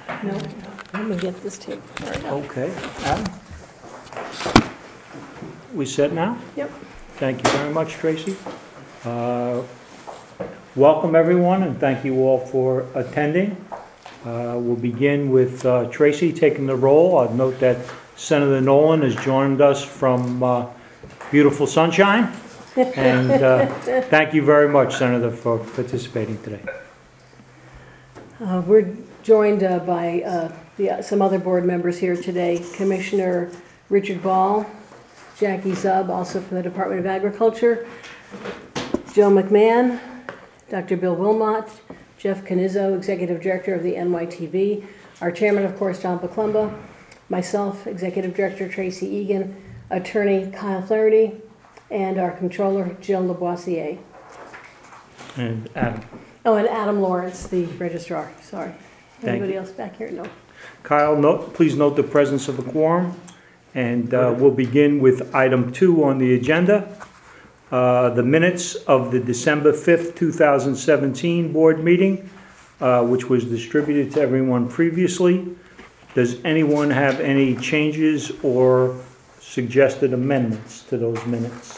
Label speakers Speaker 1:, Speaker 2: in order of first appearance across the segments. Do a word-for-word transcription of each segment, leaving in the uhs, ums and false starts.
Speaker 1: No, let me get this tape. There we go.
Speaker 2: Okay, Adam? We set now?
Speaker 1: Yep.
Speaker 2: Thank you very much, Tracy. Uh, Welcome, everyone, and thank you all for attending. Uh, We'll begin with uh, Tracy taking the roll. I'd note that Senator Nolan has joined us from uh, beautiful sunshine. And uh, thank you very much, Senator, for participating today.
Speaker 1: Uh, We're joined uh, by uh, the- some other board members here today. Commissioner Richard Ball, Jackie Zub, also from the Department of Agriculture, Joe McMahon, Doctor Bill Wilmot, Jeff Canizzo, Executive Director of the N Y T V, our Chairman, of course, John Paclumba, myself, Executive Director Tracy Egan, Attorney Kyle Flaherty, and our Controller Jill Lavoisier.
Speaker 2: And Adam.
Speaker 1: Oh, and Adam Lawrence, the Registrar, sorry.
Speaker 2: Thank
Speaker 1: Anybody
Speaker 2: you.
Speaker 1: else back here? No.
Speaker 2: Kyle, note, please note the presence of a quorum. And uh, we'll begin with item two on the agenda. Uh, The minutes of the December fifth, two thousand seventeen board meeting, uh, which was distributed to everyone previously. Does anyone have any changes or suggested amendments to those minutes?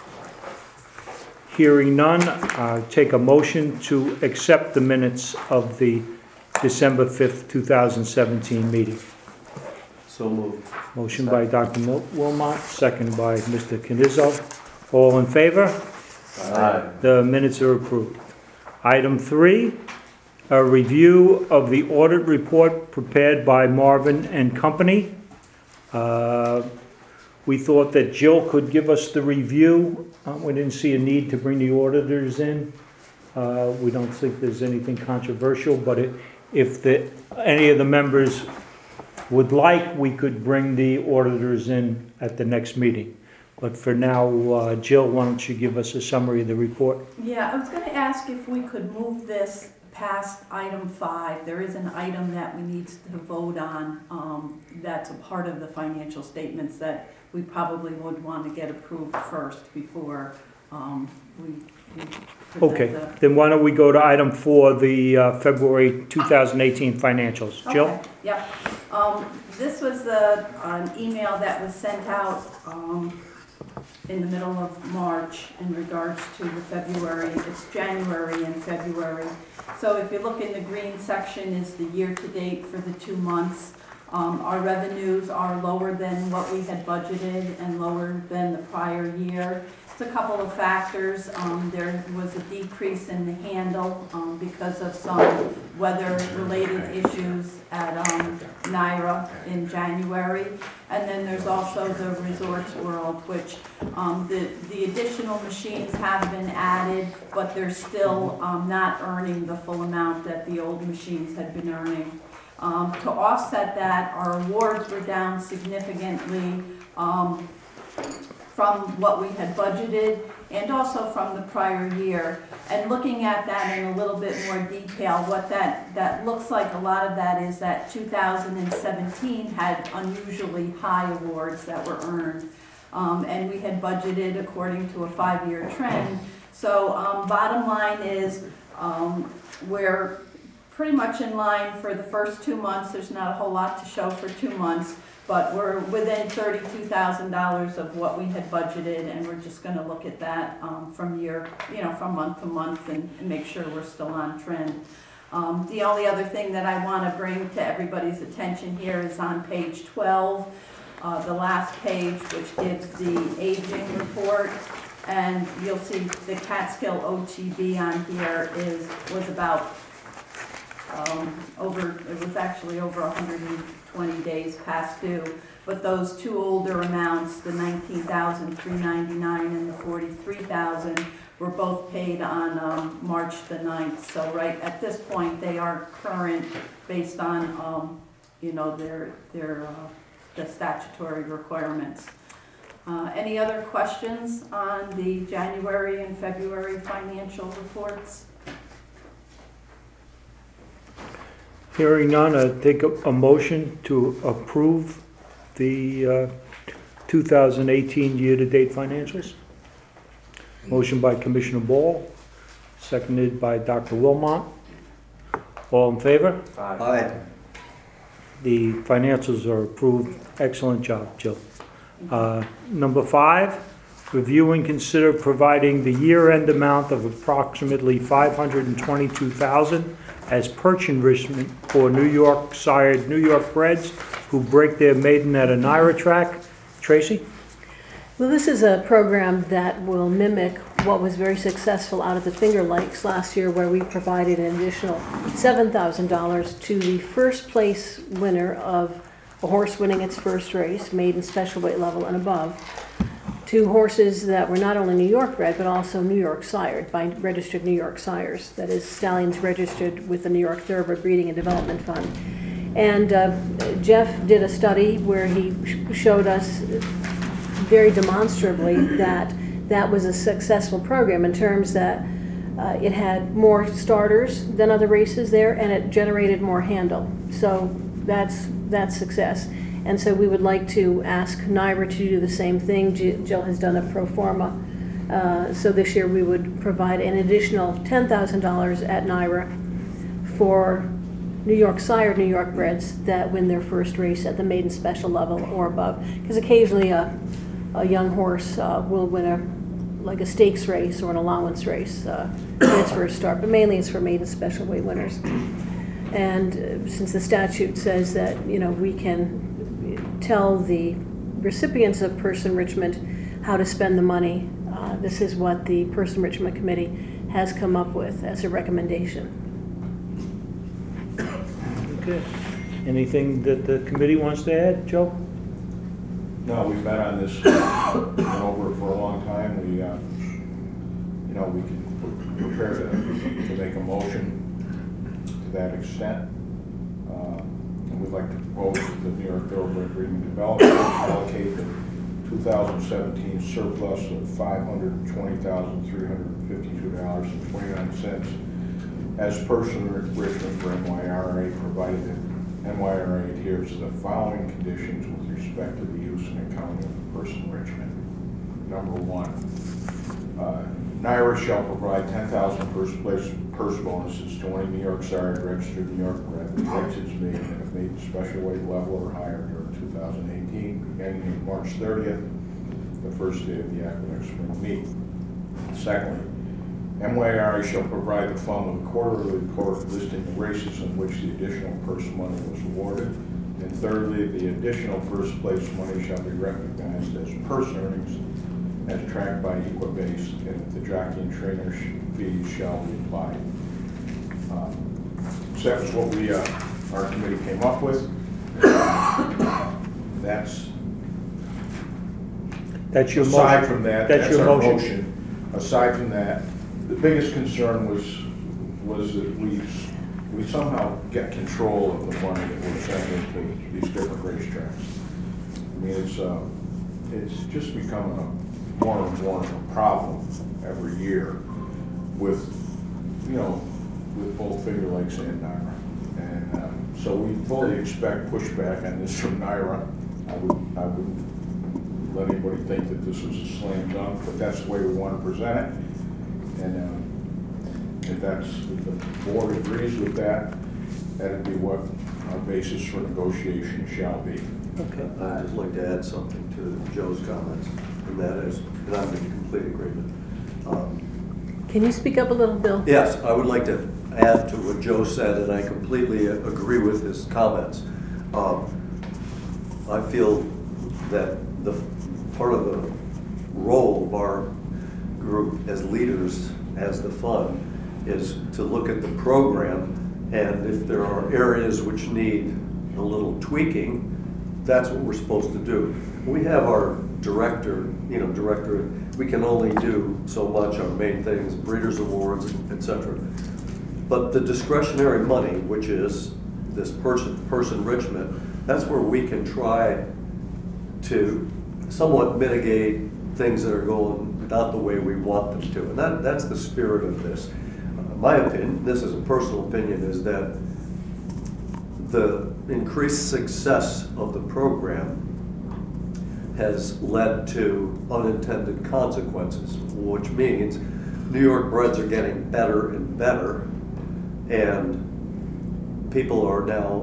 Speaker 2: Hearing none, uh, take a motion to accept the minutes of the December fifth, two thousand seventeen meeting.
Speaker 3: So moved.
Speaker 2: Motion by Doctor Mil- Wilmot, second by Mister Canizzo. All in favor?
Speaker 3: Aye.
Speaker 2: The minutes are approved. Item three, a review of the audit report prepared by Marvin and Company. Uh, We thought that Jill could give us the review. Uh, We didn't see a need to bring the auditors in. Uh, We don't think there's anything controversial, but it- if the, any of the members would like, we could bring the auditors in at the next meeting. But for now, uh, Jill, why don't you give us a summary of the report?
Speaker 4: Yeah, I was gonna ask if we could move this past item five. There is an item that we need to vote on, um, that's a part of the financial statements that we probably would want to get approved first before, um, we, we present
Speaker 2: Okay,
Speaker 4: the.
Speaker 2: then why don't we go to item four, the uh, February two thousand eighteen financials. Jill?
Speaker 4: Okay, yep. Um, this was the, an email that was sent out, um, in the middle of March in regards to the February, it's January and February. So if you look in the green section is the year-to-date for the two months. Um, our revenues are lower than what we had budgeted and lower than the prior year. It's a couple of factors. Um, there was a decrease in the handle um, because of some weather-related issues at um, Naira in January. And then there's also the Resorts World, which um, the, the additional machines have been added, but they're still um, not earning the full amount that the old machines had been earning. Um, to offset that, our awards were down significantly um, from what we had budgeted and also from the prior year. And looking at that in a little bit more detail, what that, that looks like, a lot of that is that two thousand seventeen had unusually high awards that were earned. Um, and we had budgeted according to a five-year trend. So um, bottom line is um, we're pretty much in line for the first two months. There's not a whole lot to show for two months, but we're within thirty-two thousand dollars of what we had budgeted, and we're just gonna look at that um, from year, you know, from month to month and, and make sure we're still on trend. Um, the only other thing that I wanna bring to everybody's attention here is on page twelve, uh, the last page, which gives the aging report. And you'll see the Catskill O T B on here is, was about Um, over, it was actually over one hundred twenty days past due, but those two older amounts, the nineteen thousand three hundred ninety-nine and the forty-three thousand, were both paid on um, March the ninth. So right at this point, they are current based on, um, you know, their, their, uh, the statutory requirements. Uh, any other questions on the January and February financial reports?
Speaker 2: Hearing none, I take a, a motion to approve the uh, two thousand eighteen year-to-date financials. Motion by Commissioner Ball, seconded by Doctor Wilmot. All in favor?
Speaker 3: Aye.
Speaker 2: The financials are approved. Excellent job, Jill. Uh, Number five, review and consider providing the year-end amount of approximately five hundred twenty-two thousand dollars as perch enrichment for New York sired New York Reds who break their maiden at a NYRA track. Tracy?
Speaker 1: Well, this is a program that will mimic what was very successful out at the Finger Lakes last year, where we provided an additional seven thousand dollars to the first place winner of a horse winning its first race, maiden special weight level and above. Two horses that were not only New York bred, but also New York sired by registered New York sires. That is, stallions registered with the New York Thoroughbred Breeding and Development Fund. And uh, Jeff did a study where he sh- showed us very demonstrably that that was a successful program in terms that uh, it had more starters than other races there, and it generated more handle. So that's that's success. And so we would like to ask NYRA to do the same thing. Jill has done a pro forma. Uh, so this year we would provide an additional ten thousand dollars at NYRA for New York sired New York breds that win their first race at the maiden special level or above. Because occasionally a, a young horse uh, will win a like a stakes race or an allowance race uh, in its first start, but mainly it's for maiden special weight winners. And uh, since the statute says that, you know, we can tell the recipients of purse enrichment how to spend the money, uh, this is what the Purse Enrichment Committee has come up with as a recommendation.
Speaker 2: Okay. Anything that the committee wants to add, Joe?
Speaker 5: No, we've been on this, uh, been over it for a long time. We, uh, you know, we can prepare to, to make a motion to that extent. Uh, and we'd like to propose that the New York Thoroughbred Breeding and Development allocate the two thousand seventeen surplus of five hundred twenty thousand three hundred fifty-two dollars and twenty-nine cents as personal enrichment for N Y R A, provided that N Y R A adheres to the following conditions with respect to the use and accounting of purse enrichment. Number one, uh, NYRA shall provide ten thousand first place purse bonuses to any New York sired registered New York bred that breaks its maiden at a maiden special weight level or higher during two thousand eighteen, beginning on March thirtieth, the first day of the academic spring meet. Secondly, N Y R A shall provide the fund with a quarterly report listing the races in which the additional purse money was awarded. And thirdly, the additional first place money shall be recognized as purse earnings as tracked by Equibase, and the jockey and trainer fees shall be applied. Um, so that was what we, uh, our committee came up with. That's,
Speaker 2: That's your
Speaker 5: aside
Speaker 2: motion.
Speaker 5: from that,
Speaker 2: That's
Speaker 5: that's
Speaker 2: your
Speaker 5: our
Speaker 2: motion.
Speaker 5: motion. Aside from that, the biggest concern was, was that we, we somehow get control of the money that we're sending to these different racetracks. I mean, it's, uh, it's just becoming a more and more of a problem every year with, you know, with both Finger Lakes and NYRA. And um, so we fully expect pushback on this from NYRA. I would, I wouldn't let anybody think that this was a slam dunk, but that's the way we want to present it. And um, if that's, if the board agrees with that, that'd be what our basis for negotiation shall be.
Speaker 2: Okay.
Speaker 3: I'd just like to add something to Joe's comments, and that is, and I'm in complete agreement. Um,
Speaker 1: Can you speak up a little, Bill?
Speaker 3: Yes, I would like to add to what Joe said, and I completely agree with his comments. Um, I feel that the part of the role of our group as leaders, as the fund, is to look at the program, and if there are areas which need a little tweaking, that's what we're supposed to do. We have our director, you know, director, we can only do so much, our main things, breeders' awards, et cetera. But the discretionary money, which is this person, purse enrichment, that's where we can try to somewhat mitigate things that are going not the way we want them to. And that, that's the spirit of this. Uh, my opinion, this is a personal opinion, is that the increased success of the program has led to unintended consequences, which means New York breds are getting better and better, and people are now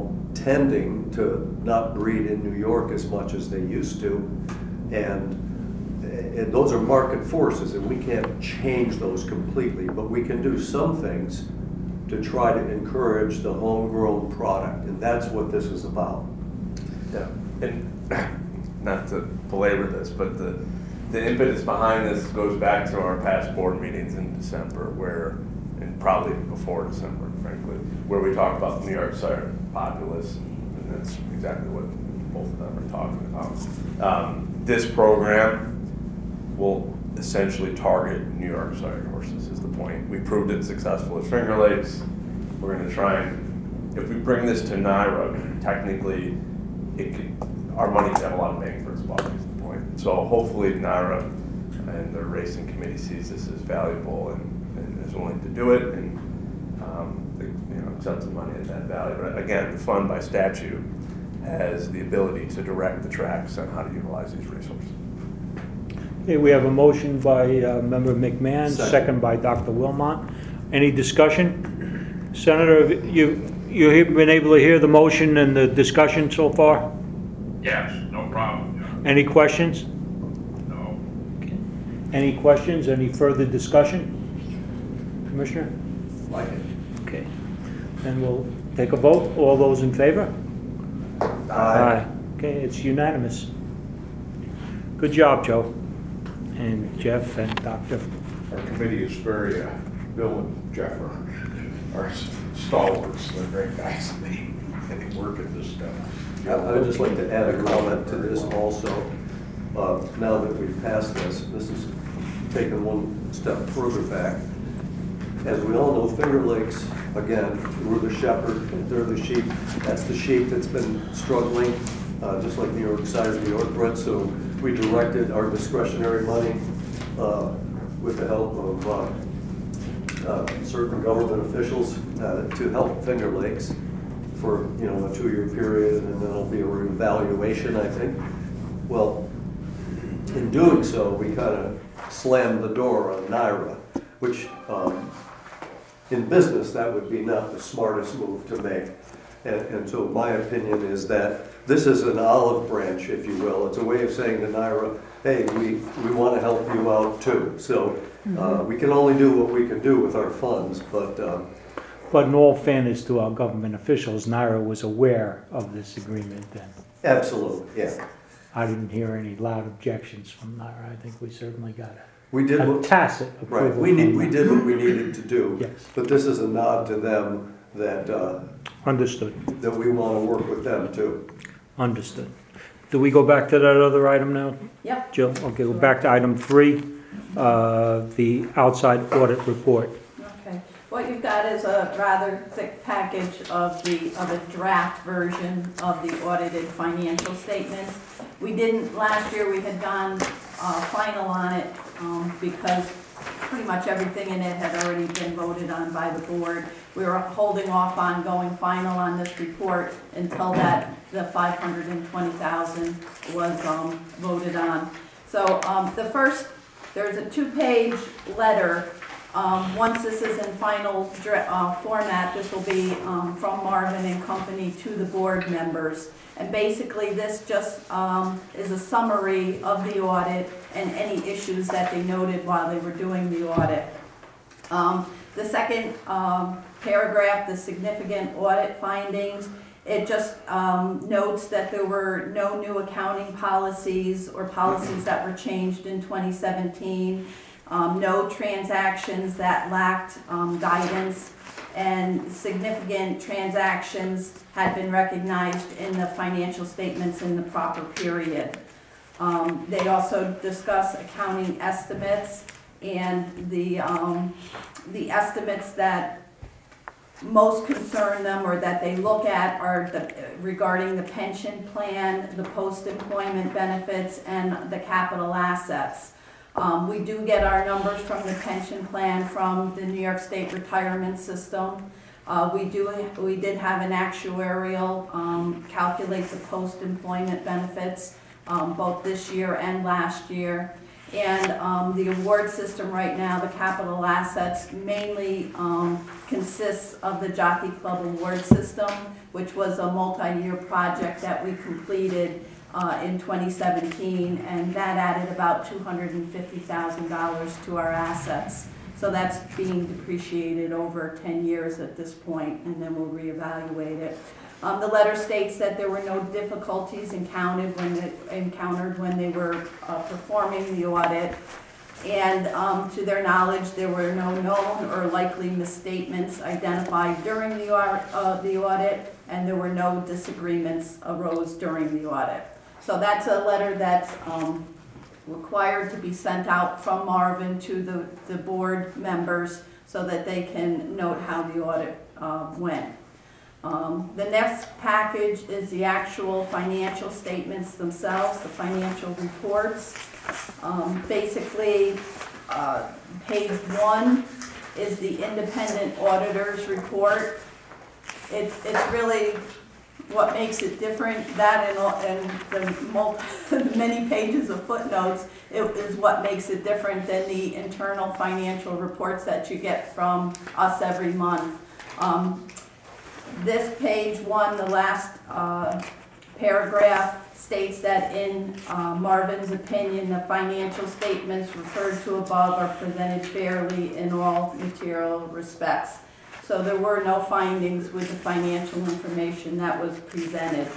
Speaker 3: tending to not breed in New York as much as they used to. And, and those are market forces, and we can't change those completely, but we can do some things to try to encourage the homegrown product, and that's what this is about.
Speaker 6: Yeah, and not to belabor this, but the, the impetus behind this goes back to our past board meetings in December where, and probably before December, frankly, where we talked about the New York Cider populace, and that's exactly what both of them are talking about. Um, this program will essentially target New York Cider horses is the point. We proved it successful at Finger Lakes. We're gonna try and, if we bring this to NYRA, technically, it could, our money could have a lot of bang for its buck is the point. So hopefully NYRA and the racing committee sees this as valuable and, and is willing to do it and um, they, you know, accept the money at that value. But again, the fund by statute has the ability to direct the tracks on how to utilize these resources.
Speaker 2: Okay, we have a motion by uh, Member McMahon,
Speaker 3: Second.
Speaker 2: second by Doctor Wilmot. Any discussion? Senator, you, you've been able to hear the motion and the discussion so far?
Speaker 7: Yes, no problem, John.
Speaker 2: Any questions?
Speaker 7: No.
Speaker 2: Any questions? Any further discussion? Commissioner?
Speaker 3: Like it.
Speaker 2: Okay. Then we'll take a vote. All those in favor? Okay, it's unanimous. Good job, Joe. And Jeff and Doctor
Speaker 5: Our committee is very, uh, Bill and Jeff are, are stalwarts, they're great guys, and they, and they work at this stuff.
Speaker 3: I would just like to add a comment to this also. Uh, Now that we've passed this, this is taken one step further back. As we all know, Finger Lakes, again, we're the shepherd, they're the sheep. That's the sheep that's been struggling, uh, just like New York Cider, New York bred. So we directed our discretionary money uh, with the help of uh, uh, certain government officials uh, to help Finger Lakes for, you know, a two-year period, and then there'll be a reevaluation, I think. Well, in doing so, we kind of slammed the door on NYRA, which um, in business, that would be not the smartest move to make. And, and so my opinion is that this is an olive branch, if you will. It's a way of saying to NYRA, hey, we, we want to help you out too. So uh, we can only do what we can do with our funds, but uh,
Speaker 2: But in all fairness to our government officials, NYRA was aware of this agreement and
Speaker 3: absolutely, yeah.
Speaker 2: I didn't hear any loud objections from NYRA. I think we certainly got a,
Speaker 3: We did
Speaker 2: a
Speaker 3: what,
Speaker 2: tacit approval.
Speaker 3: right, we need,
Speaker 2: from
Speaker 3: we
Speaker 2: them.
Speaker 3: did what we needed to do.
Speaker 2: Yes.
Speaker 3: But this is a nod to them that, uh,
Speaker 2: Understood,
Speaker 3: that we want to work with them too.
Speaker 2: understood. Do we go back to that other item now,
Speaker 4: Yep.
Speaker 2: Jill? Okay, go back to item three, uh, the outside audit report.
Speaker 4: Okay, what you've got is a rather thick package of the, of a draft version of the audited financial statements. We didn't, last year we had gone uh, final on it um, because pretty much everything in it had already been voted on by the board. We were holding off on going final on this report until that, the five hundred twenty thousand was um, voted on. So um, the first, there's a two-page letter. Um, once this is in final dra- uh, format, this will be um, from Marvin and Company to the board members. And basically this just um, is a summary of the audit and any issues that they noted while they were doing the audit. Um, the second um, paragraph, the significant audit findings, it just um, notes that there were no new accounting policies or policies that were changed in twenty seventeen. Um, no transactions that lacked um, guidance, and significant transactions had been recognized in the financial statements in the proper period. Um, they also discuss accounting estimates, and the, um, the estimates that most concern them or that they look at are the, regarding the pension plan, the post-employment benefits, and the capital assets. Um, we do get our numbers from the pension plan from the New York State retirement system. Uh, we do, we did have an actuarial um, calculate the post-employment benefits um, both this year and last year. And um, the award system right now, the capital assets mainly um, consists of the Jockey Club award system, which was a multi-year project that we completed uh, in twenty seventeen, and that added about two hundred fifty thousand dollars to our assets. So that's being depreciated over ten years at this point, and then we'll reevaluate it. Um, the letter states that there were no difficulties encountered when they, encountered when they were uh, performing the audit. And um, to their knowledge, there were no known or likely misstatements identified during the, uh, the audit, and there were no disagreements arose during the audit. So that's a letter that's um, required to be sent out from Marvin to the, the board members so that they can note how the audit uh, went. Um, the next package is the actual financial statements themselves, the financial reports. Um, basically, uh, page one is the independent auditor's report. It's, it's really what makes it different. That and, and the multi, many pages of footnotes it is what makes it different than the internal financial reports that you get from us every month. Um, this page one, the last uh, paragraph, states that in uh, Marvin's opinion, the financial statements referred to above are presented fairly in all material respects. So there were no findings with the financial information that was presented.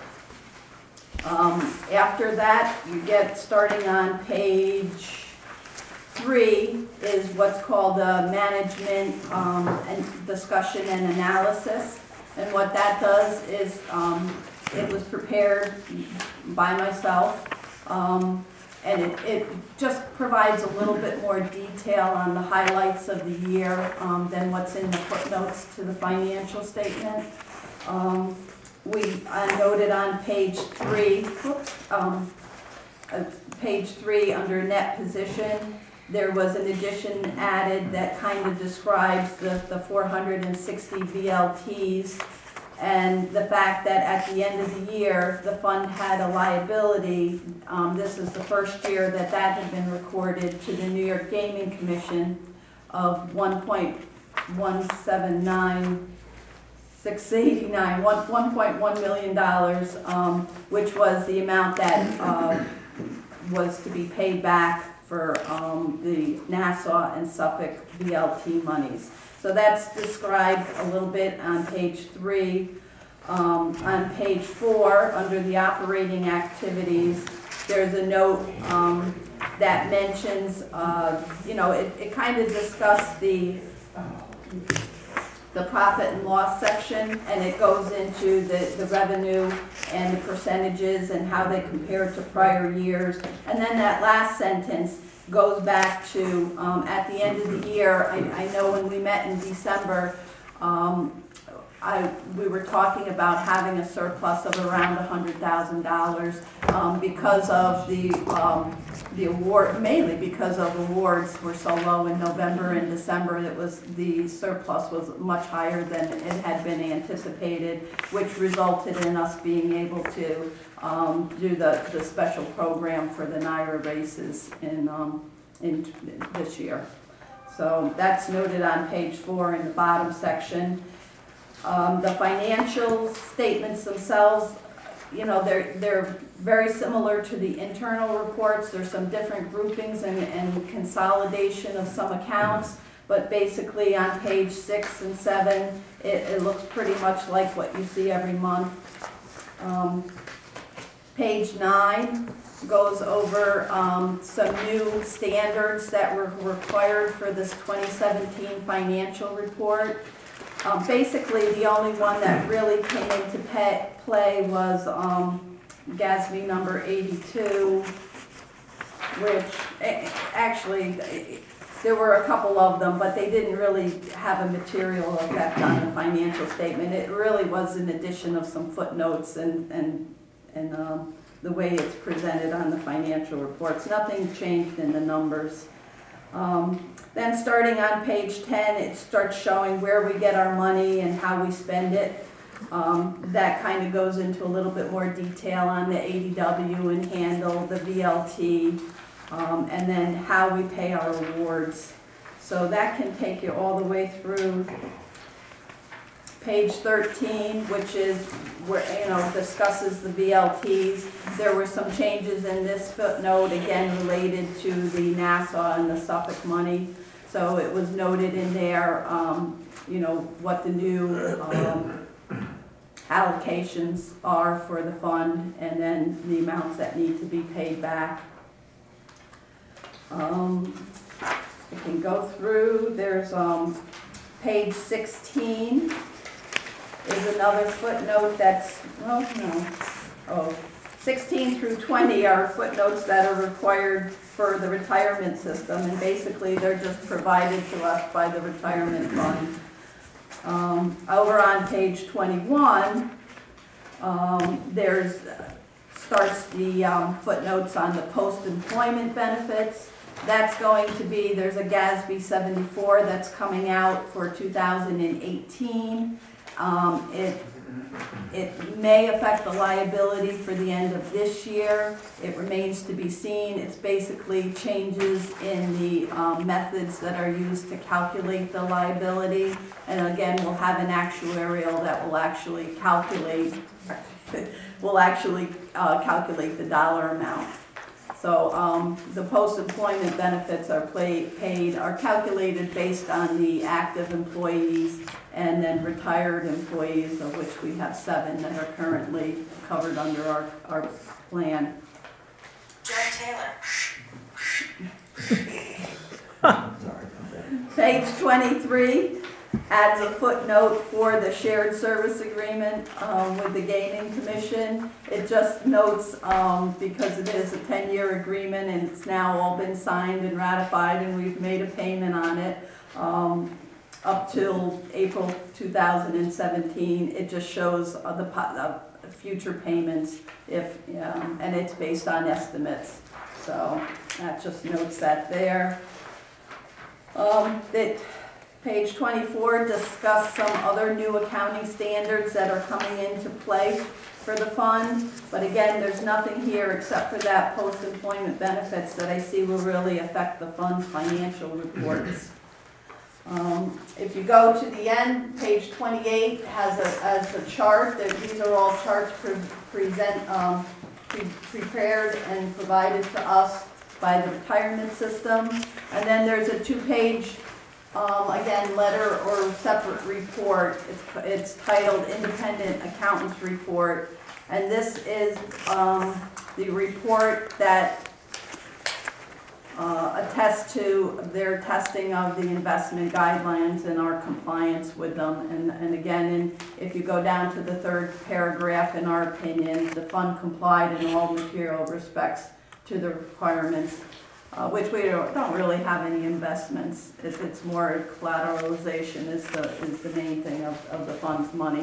Speaker 4: Um, after that, you get, starting on page three, is what's called the management um, and discussion and analysis. And what that does is, um, it was prepared by myself, um, and it, it just provides a little bit more detail on the highlights of the year um, than what's in the footnotes to the financial statement. Um, we uh, noted on page three, whoops, um, uh, page three under net position, there was an addition added that kind of describes the, the four hundred sixty V L Ts and the fact that at the end of the year, the fund had a liability. Um, this is the first year that that had been recorded to the New York Gaming Commission of one point one seven nine six eight nine, one point one million dollars, um, which was the amount that uh, was to be paid back for um, the Nassau and Suffolk V L T monies. So that's described a little bit on page three. Um, on page four, under the operating activities, there's a note um, that mentions, uh, you know, it, it kind of discussed the the profit and loss section, and it goes into the, the revenue and the percentages and how they compare to prior years. And then that last sentence goes back to, um, at the end of the year, I, I know when we met in December, um, I, we were talking about having a surplus of around one hundred thousand dollars um, because of the, um, the award, mainly because of awards were so low in November and December. It was, the surplus was much higher than it had been anticipated, which resulted in us being able to um, do the, the special program for the NYRA races in, um, in this year. So that's noted on page four in the bottom section. Um, the financial statements themselves, you know, they're, they're very similar to the internal reports. There's some different groupings and, and consolidation of some accounts, but basically on page six and seven, it, it looks pretty much like what you see every month. Um, page nine goes over um, some new standards that were required for this twenty seventeen financial report. Um, basically, the only one that really came into pay, play was um, G A S B number eighty-two, which eh, actually eh, there were a couple of them, but they didn't really have a material effect on the financial statement. It really was an addition of some footnotes and and and um, the way it's presented on the financial reports. Nothing changed in the numbers. Um, Then starting on page ten, it starts showing where we get our money and how we spend it. Um, that kind of goes into a little bit more detail on the A D W and handle, the V L T, um, and then how we pay our awards. So that can take you all the way through page thirteen, which is where, you know, discusses the B L Ts. There were some changes in this footnote, again, related to the Nassau and the Suffolk money. So it was noted in there, um, you know, what the new, um, allocations are for the fund, and then the amounts that need to be paid back. Um, I can go through, there's, um, page sixteen is another footnote that's, well, no, oh, sixteen through twenty are footnotes that are required for the retirement system, and basically they're just provided to us by the retirement fund. Um, over on page twenty-one, um, there's, starts the um, footnotes on the post-employment benefits. That's going to be, there's a G A S B seventy-four that's coming out for two thousand eighteen. Um, it, it may affect the liability for the end of this year. It remains to be seen. It's basically changes in the um, methods that are used to calculate the liability. And again, we'll have an actuarial that will actually calculate, will actually uh, calculate the dollar amount. So um, the post-employment benefits are play, paid, are calculated based on the active employees and then retired employees, of which we have seven that are currently covered under our, our plan.
Speaker 8: Jen Taylor.
Speaker 4: Page twenty-three adds a footnote for the shared service agreement um, with the Gaming Commission. It just notes, um, because it is a ten-year agreement and it's now all been signed and ratified and we've made a payment on it um, up till April two thousand seventeen. It just shows uh, the uh, future payments if, um, and it's based on estimates. So that just notes that there. Um, it, Page twenty-four discuss some other new accounting standards that are coming into play for the fund. But again, there's nothing here except for that post-employment benefits that I see will really affect the fund's financial reports. Um, if you go to the end, page twenty-eight has a, has a chart. That these are all charts pre present, um, pre prepared and provided to us by the retirement system. And then there's a two-page Um, again, letter or separate report. It's, it's titled Independent Accountant's Report. And this is um, the report that uh, attests to their testing of the investment guidelines and our compliance with them. And, and again, in, if you go down to the third paragraph, in our opinion, the fund complied in all material respects to the requirements. Uh, which we don't, don't really have any investments. It's, it's more collateralization is the, is the main thing of, of the fund's money.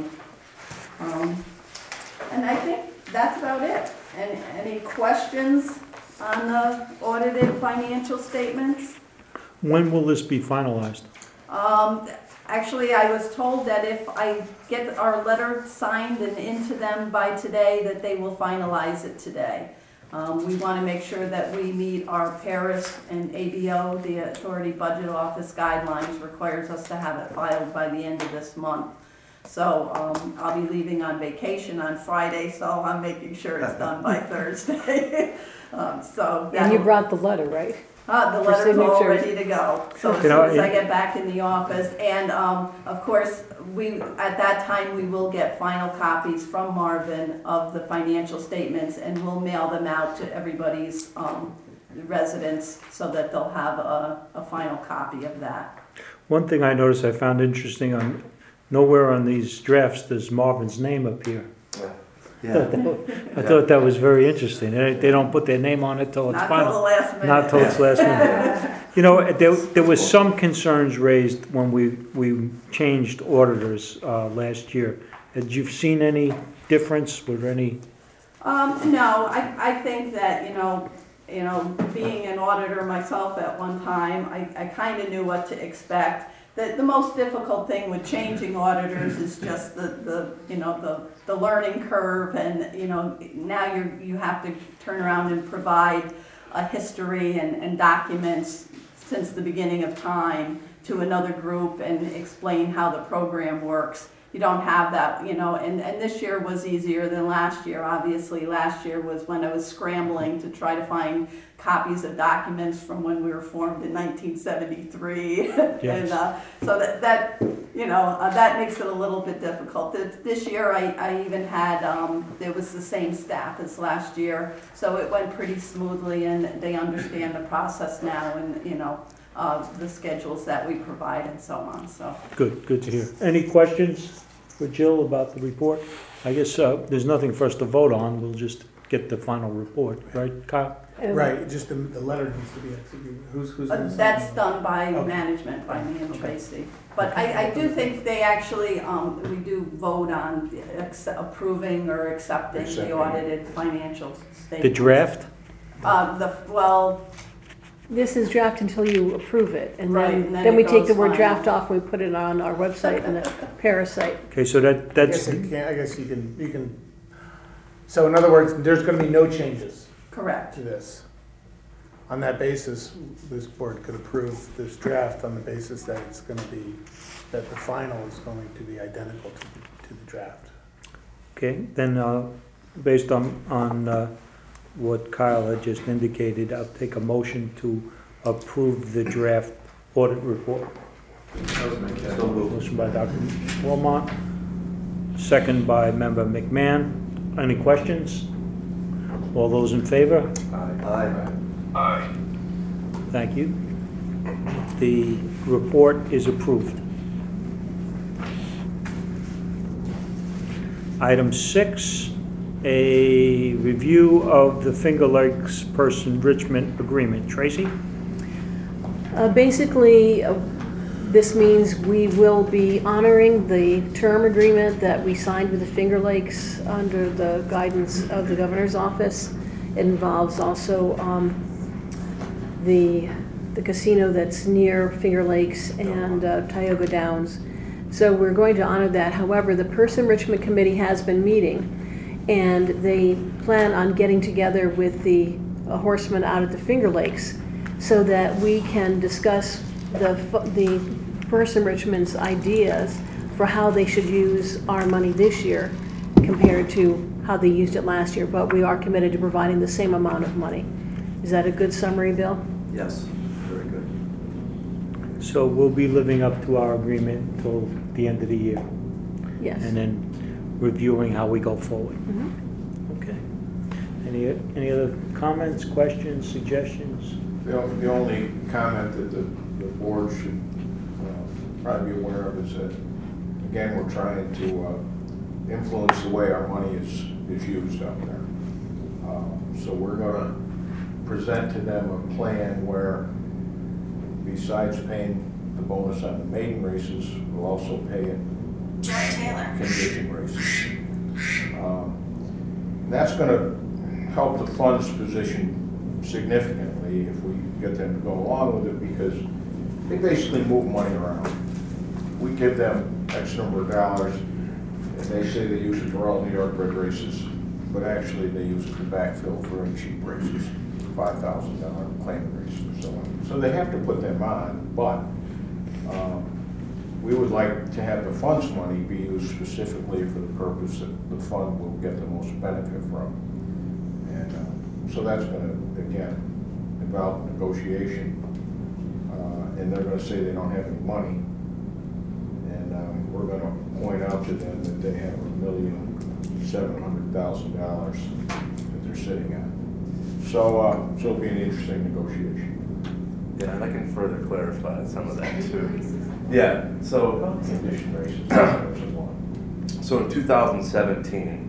Speaker 4: Um, and I think that's about it. Any, any questions on the audited financial statements?
Speaker 2: When will this be finalized?
Speaker 4: Um, actually, I was told that if I get our letter signed and into them by today, that they will finalize it today. Um, we want to make sure that we meet our Paris and A B O, the Authority Budget Office guidelines, requires us to have it filed by the end of this month. So um, I'll be leaving on vacation on Friday, so I'm making sure it's done by Thursday. um, so
Speaker 1: And you brought the letter, right?
Speaker 4: Uh, the
Speaker 1: For
Speaker 4: letter's all
Speaker 1: signatures.
Speaker 4: ready to go, so as
Speaker 2: You
Speaker 4: soon
Speaker 2: know,
Speaker 4: as I
Speaker 2: it-
Speaker 4: get back in the office. And, um, of course, we, at that time, we will get final copies from Marvin of the financial statements, and we'll mail them out to everybody's, um, residents, so that they'll have a, a final copy of that.
Speaker 2: One thing I noticed I found interesting, on nowhere on these drafts does Marvin's name appear.
Speaker 3: Yeah.
Speaker 2: I thought that was very interesting. They, they don't put their name on it till it's
Speaker 4: Not till the
Speaker 2: final.
Speaker 4: last minute.
Speaker 2: Not till it's last minute. You know, there, there was some concerns raised when we, we changed auditors uh, last year. Had you seen any difference? Were there any?
Speaker 4: Um, no, I, I think that, you know, you know, being an auditor myself at one time, I, I kind of knew what to expect. The, the most difficult thing with changing auditors is just the, the you know, the, the learning curve, and, you know, now you you have to turn around and provide a history and, and documents since the beginning of time to another group and explain how the program works. you don't have that, you know, and, and this year was easier than last year. Obviously, last year was when I was scrambling to try to find copies of documents from when we were formed in nineteen seventy-three. And uh, so that, that, you know, uh, that makes it a little bit difficult. This, this year, I, I even had, um, it was the same staff as last year, so it went pretty smoothly, and they understand the process now, and, you know, uh, the schedules that we provide and so on, so.
Speaker 2: Good, good to hear. Any questions for Jill about the report? I guess uh, there's nothing for us to vote on, we'll just get the final report, right, Kyle?
Speaker 1: And
Speaker 9: Right, just the, the letter needs to be executed. Who's, who's?
Speaker 4: Uh,
Speaker 9: gonna sign
Speaker 4: That's
Speaker 9: it?
Speaker 4: done by
Speaker 9: Okay.
Speaker 4: management, by me and
Speaker 9: Okay.
Speaker 4: Tracy. But I, I do think they actually, um, we do vote on acce- approving or accepting the
Speaker 5: Accepting.
Speaker 4: audited financial statements.
Speaker 2: The draft?
Speaker 4: Uh, the, well,
Speaker 1: this is draft until you approve it, and
Speaker 4: Right,
Speaker 1: then,
Speaker 4: and then
Speaker 1: then
Speaker 4: it
Speaker 1: we take the
Speaker 4: goes
Speaker 1: word
Speaker 4: final.
Speaker 1: draft off, and we put it on our website and the Parasite.
Speaker 2: Okay, so that,
Speaker 9: I
Speaker 2: that's,
Speaker 9: guess you can, I guess you can, you can, so in other words, there's gonna be no changes
Speaker 4: correct.
Speaker 9: to this. On that basis, this board could approve this draft on the basis that it's gonna be, that the final is going to be identical to, the- to the draft.
Speaker 2: okay, then, uh, based on, on, uh, what Kyle had just indicated, I'll take a motion to approve the draft audit report.
Speaker 3: So moved.
Speaker 2: Motion by Doctor Wilmot, second by Member McMahon. Any questions? All those in favor?
Speaker 3: Aye.
Speaker 7: Aye.
Speaker 2: Thank you. The report is approved. Item six, a review of the Finger Lakes Purse Enrichment Agreement. Tracy?
Speaker 1: Uh, Basically, uh, this means we will be honoring the term agreement that we signed with the Finger Lakes under the guidance of the governor's office. It involves also um, the, the casino that's near Finger Lakes and uh, Tioga Downs. So we're going to honor that. However, the Purse Enrichment Committee has been meeting, and they plan on getting together with the uh, horsemen out at the Finger Lakes so that we can discuss the, fu- the Purse Enrichment's ideas for how they should use our money this year compared to how they used it last year. But we are committed to providing the same amount of money. Is that a good summary, Bill?
Speaker 3: Yes, very good.
Speaker 2: So we'll be living up to our agreement till the end of the year,
Speaker 1: Yes.
Speaker 2: and then reviewing how we go forward.
Speaker 1: Mhm.
Speaker 2: Okay. Any, any other comments, questions, suggestions?
Speaker 5: The only, the only comment that the, the board should uh, probably be aware of is that, again, we're trying to uh, influence the way our money is, is used out there. Uh, So we're gonna present to them a plan where, besides paying the bonus on the maiden races, we'll also pay it
Speaker 8: Joe Taylor.
Speaker 5: condition races. Um, and That's gonna help the fund's position significantly if we get them to go along with it, because they basically move money around. We give them X number of dollars, and they say they use it for all New York bred races, but actually they use it to backfill for very cheap races, five thousand dollar claimant races and so on. So they have to put them on, but um, we would like to have the fund's money be used specifically for the purpose that the fund will get the most benefit from. And uh, so that's gonna, again, involve negotiation. Uh, and they're gonna say they don't have any money. And um, we're gonna point out to them that they have a million, seven hundred thousand dollars that they're sitting on. So, uh, so it'll be an interesting negotiation.
Speaker 6: Yeah, and I can further clarify some of that too. Yeah, so,
Speaker 5: Condition races, there's a one.
Speaker 6: so in two thousand seventeen,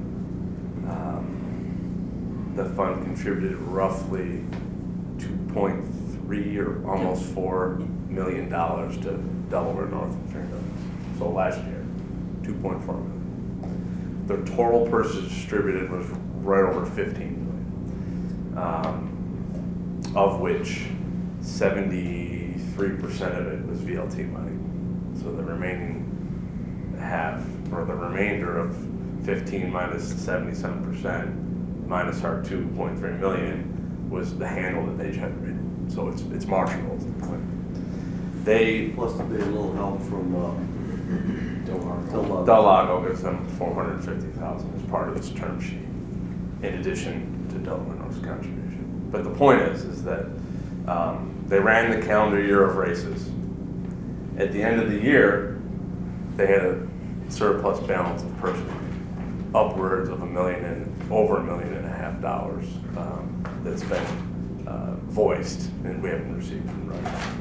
Speaker 6: um, the fund contributed roughly two point three or almost four million dollars to Delaware North and Fairfield. So last year, two point four million. Their total purses distributed was right over fifteen million, um, of which seventy-three percent of it was V L T money. So the remaining half, or the remainder of fifteen minus seventy-seven percent, minus our two point three million, was the handle that they generated. So it's, it's marginal. They,
Speaker 3: Plus there'll be a little help from uh, Del
Speaker 6: Del Lago gives them four hundred fifty thousand as part of this term sheet, in addition to Delaware North's contribution. But the point is, is that um, they ran the calendar year of races. At the end of the year, they had a surplus balance of purse money, upwards of a million and over a million and a half dollars um, that's been uh, voiced, and we haven't received in writing.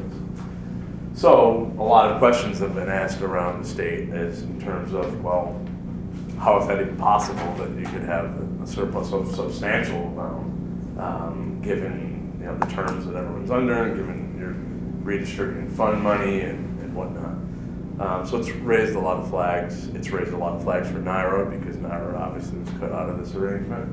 Speaker 6: So a lot of questions have been asked around the state as in terms of, well, how is that even possible that you could have a surplus of substantial amount, um, given you know the terms that everyone's under, and given you're redistributing fund money and, and whatnot. Um, so it's raised a lot of flags. It's raised a lot of flags for NYRA because NYRA obviously was cut out of this arrangement.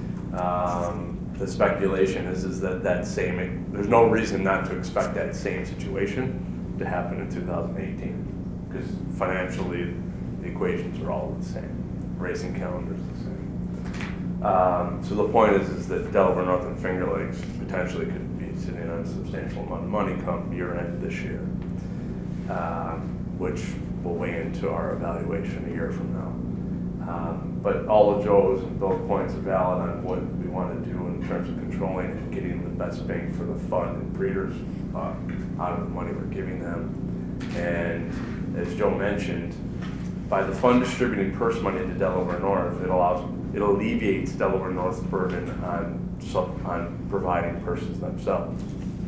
Speaker 6: Um, the speculation is is that that same there's no reason not to expect that same situation to happen in two thousand eighteen, because financially the equations are all the same. Racing calendar is the same. Um, so the point is, is that Delaware North and Finger Lakes potentially could be sitting on a substantial amount of money come year end this year, um, which will weigh into our evaluation a year from now. Um, but all of Joe's and Bill's points are valid on what we want to do in terms of controlling and getting the best bang for the fund and breeders uh, out of the money we're giving them. And as Joe mentioned, by the fund distributing purse money to Delaware North, it allows it alleviates Delaware North's burden on sub, on providing purses themselves.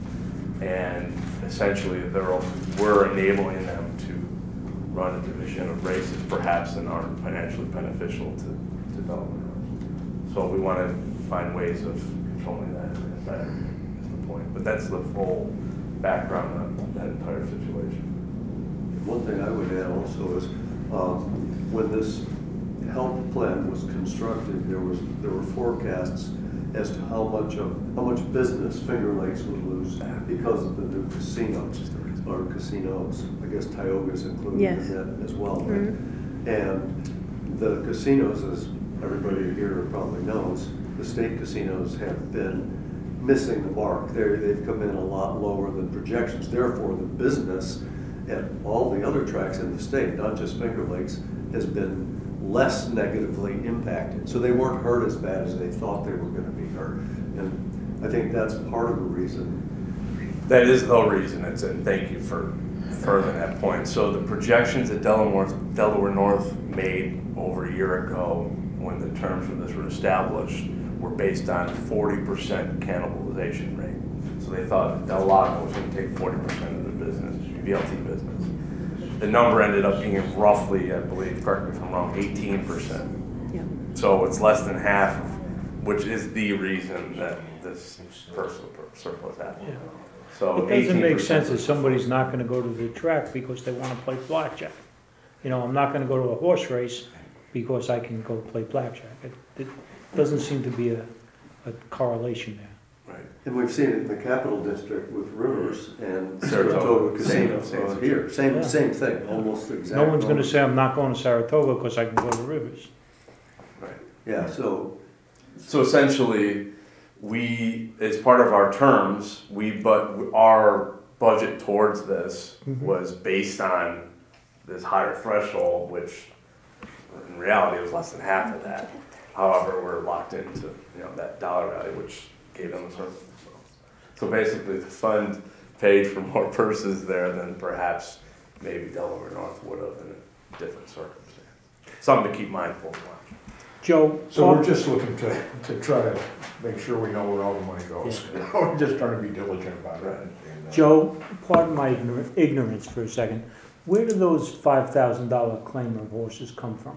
Speaker 6: And essentially, they're, we're enabling them to run a division of races perhaps that aren't financially beneficial to, to Delaware North. So we want to find ways of controlling that, and that is the point. But that's the full background on that entire situation.
Speaker 3: One thing I would add also is, um, when this health plan was constructed, there was there were forecasts as to how much of how much business Finger Lakes would lose because of the new casinos or casinos. I guess Tioga's included
Speaker 1: Yes.
Speaker 3: in that as well.
Speaker 1: Mm-hmm.
Speaker 3: And the casinos, as everybody here probably knows, the state casinos have been missing the mark. They're, they've come in a lot lower than projections. Therefore, the business at all the other tracks in the state, not just Finger Lakes, has been less negatively impacted. So they weren't hurt as bad as they thought they were going to be hurt. And I think that's part of the reason.
Speaker 6: That is the reason, it's, and thank you for furthering that point. So the projections that Delaware, Delaware North made over a year ago when the terms of this were established were based on forty percent cannibalization rate. So they thought Del Lago was going to take forty percent of the business, V L T business. The number ended up being roughly, I believe, correct me if I'm wrong, eighteen percent.
Speaker 1: Yeah.
Speaker 6: So it's less than half, which is the reason that this personal surplus happened.
Speaker 2: Yeah.
Speaker 6: So
Speaker 2: It doesn't make
Speaker 6: eighteen
Speaker 2: sense
Speaker 6: percent
Speaker 2: that somebody's not gonna go to the track because they wanna play blackjack. You know, I'm not gonna go to a horse race because I can go play blackjack. It, it doesn't seem to be a, a correlation there.
Speaker 6: Right.
Speaker 3: And we've seen it in the Capital District with Rivers and
Speaker 6: Saratoga.
Speaker 3: Saratoga
Speaker 6: Same-
Speaker 3: Casino
Speaker 6: same
Speaker 3: uh, here. Same,
Speaker 2: Yeah.
Speaker 3: same thing, almost exact.
Speaker 2: No one's gonna
Speaker 3: number.
Speaker 2: say I'm not going to Saratoga because I can go to Rivers.
Speaker 6: Right.
Speaker 3: Yeah, so
Speaker 6: So essentially, we, as part of our terms, we, but our budget towards this
Speaker 2: Mhm.
Speaker 6: was based on this higher threshold, which in reality was less than half of that. However, we're locked into, you know, that dollar value, which gave them a sort of, so basically the fund paid for more purses there than perhaps maybe Delaware North would have in a different circumstance. Something to keep mindful of.
Speaker 2: Joe,
Speaker 5: So we're
Speaker 2: part-
Speaker 5: just looking to, to try to make sure we know where all the money goes. We're just trying to be diligent about it.
Speaker 6: Right.
Speaker 5: And, uh,
Speaker 2: Joe, pardon my ignor- ignorance for a second. Where do those five thousand dollar claim of horses come from?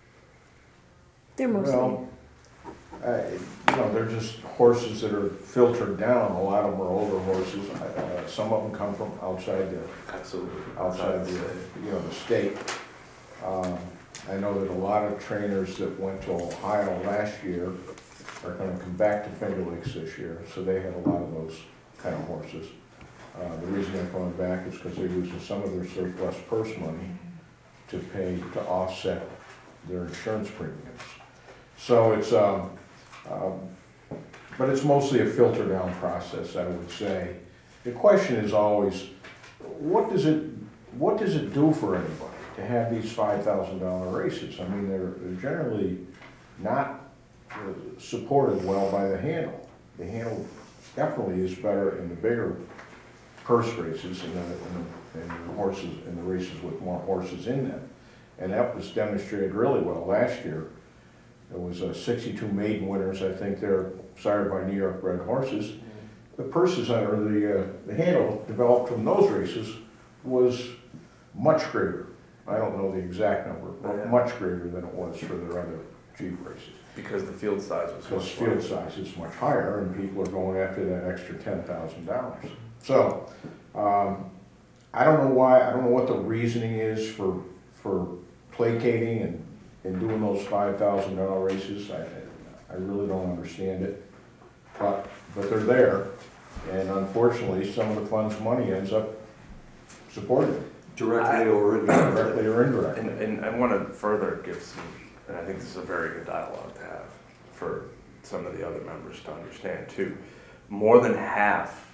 Speaker 1: They're mostly,
Speaker 5: Well, uh, you know, they're just horses that are filtered down. A lot of them are older horses. Uh, some of them come from outside the,
Speaker 6: Absolutely.
Speaker 5: outside the, you know, the state. Um, I know that a lot of trainers that went to Ohio last year are gonna come back to Finger Lakes this year, so they had a lot of those kind of horses. Uh, the reason they're coming back is because they're using some of their surplus purse money to pay, to offset their insurance premiums. So it's, um, um, but it's mostly a filter down process, I would say. The question is always, what does it, what does it do for anybody? to have these five thousand dollar races. I mean, they're, they're generally not uh, supported well by the handle. The handle definitely is better in the bigger purse races and the, and the, and the horses, and the races with more horses in them. And that was demonstrated really well last year. There was uh, sixty-two maiden winners, I think they're sired by New York bred horses. The purses under the, uh, the handle developed from those races was much greater. I don't know the exact number, but much greater than it was for their other Jeep races.
Speaker 6: Because the field size was
Speaker 5: Because
Speaker 6: much
Speaker 5: field
Speaker 6: larger.
Speaker 5: size is much higher and people are going after that extra ten thousand dollars. So, um, I don't know why, I don't know what the reasoning is for, for placating and, and doing those five thousand dollar races. I, I really don't understand it, but, but they're there. And unfortunately, some of the fund's money ends up supporting it,
Speaker 3: Directly or indirectly.
Speaker 5: directly or indirectly.
Speaker 6: And, and I want to further give some, and I think this is a very good dialogue to have for some of the other members to understand too. More than half,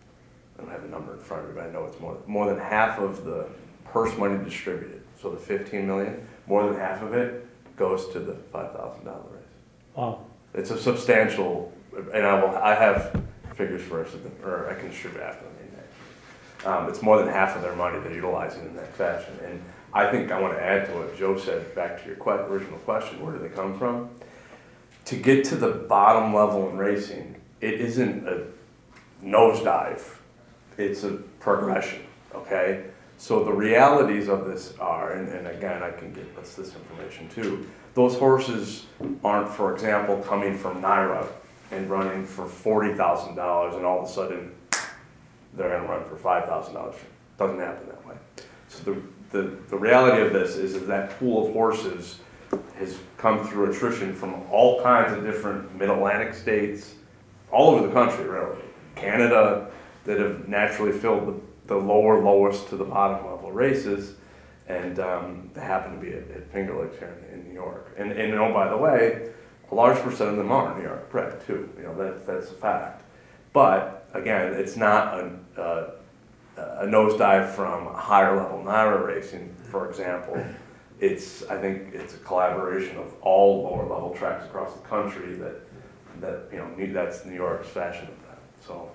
Speaker 6: I don't have the number in front of me, but I know it's more, more than half of the purse money distributed, so the fifteen million, more than half of it goes to the five thousand dollar race.
Speaker 2: Wow.
Speaker 6: It's a substantial, and I will, I have figures for us, or I can distribute after the meeting. Um, it's more than half of their money they're utilizing in that fashion. And I think I want to add to what Joe said, back to your que- original question, where do they come from? To get to the bottom level in racing, it isn't a nosedive, it's a progression, okay? So the realities of this are, and, and again, I can get us this information too, those horses aren't, for example, coming from Naira and running for forty thousand dollars and all of a sudden they're gonna run for five thousand dollars. Doesn't happen that way. So the, the, the reality of this is that that pool of horses has come through attrition from all kinds of different mid-Atlantic states, all over the country really. Canada, that have naturally filled the, the lower lowest to the bottom level races, and um, they happen to be at, at Finger Lakes here in, in New York. And, and oh, by the way, a large percent of them are New York bred too. You know, that, that's a fact. But again, it's not a, uh, a nosedive from higher level Naira racing, for example. It's, I think it's a collaboration of all lower level tracks across the country that, that you know, that's New York's fashion of that. So.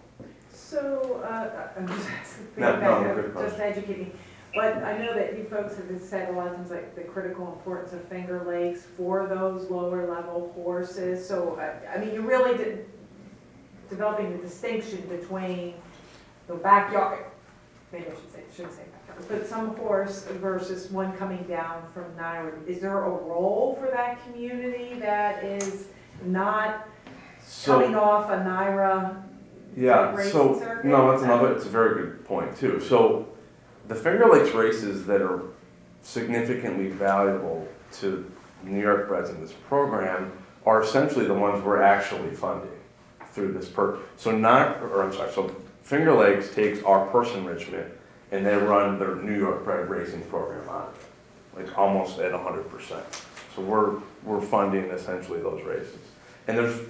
Speaker 10: So, uh, I'm just asking,
Speaker 6: No, no,
Speaker 10: back
Speaker 6: good
Speaker 10: up,
Speaker 6: question.
Speaker 10: just educating. But I know that you folks have said a lot of times, like the critical importance of Finger Lakes for those lower level horses. So, I, I mean, you really did developing the distinction between the backyard, maybe I should say, shouldn't say backyard, but some horse versus one coming down from Naira. Is there a role for that community that is not
Speaker 6: So-
Speaker 10: coming off a Naira?
Speaker 6: Yeah,
Speaker 10: racing
Speaker 6: so,
Speaker 10: circuit?
Speaker 6: no, that's another, it's a very good point too. So, the Finger Lakes races that are significantly valuable to New York breds in this program are essentially the ones we're actually funding through this per, so not, or I'm sorry, so Finger Lakes takes our purse enrichment and they run their New York bred racing program on it, like almost at one hundred percent. So we're, we're funding essentially those races. And there's,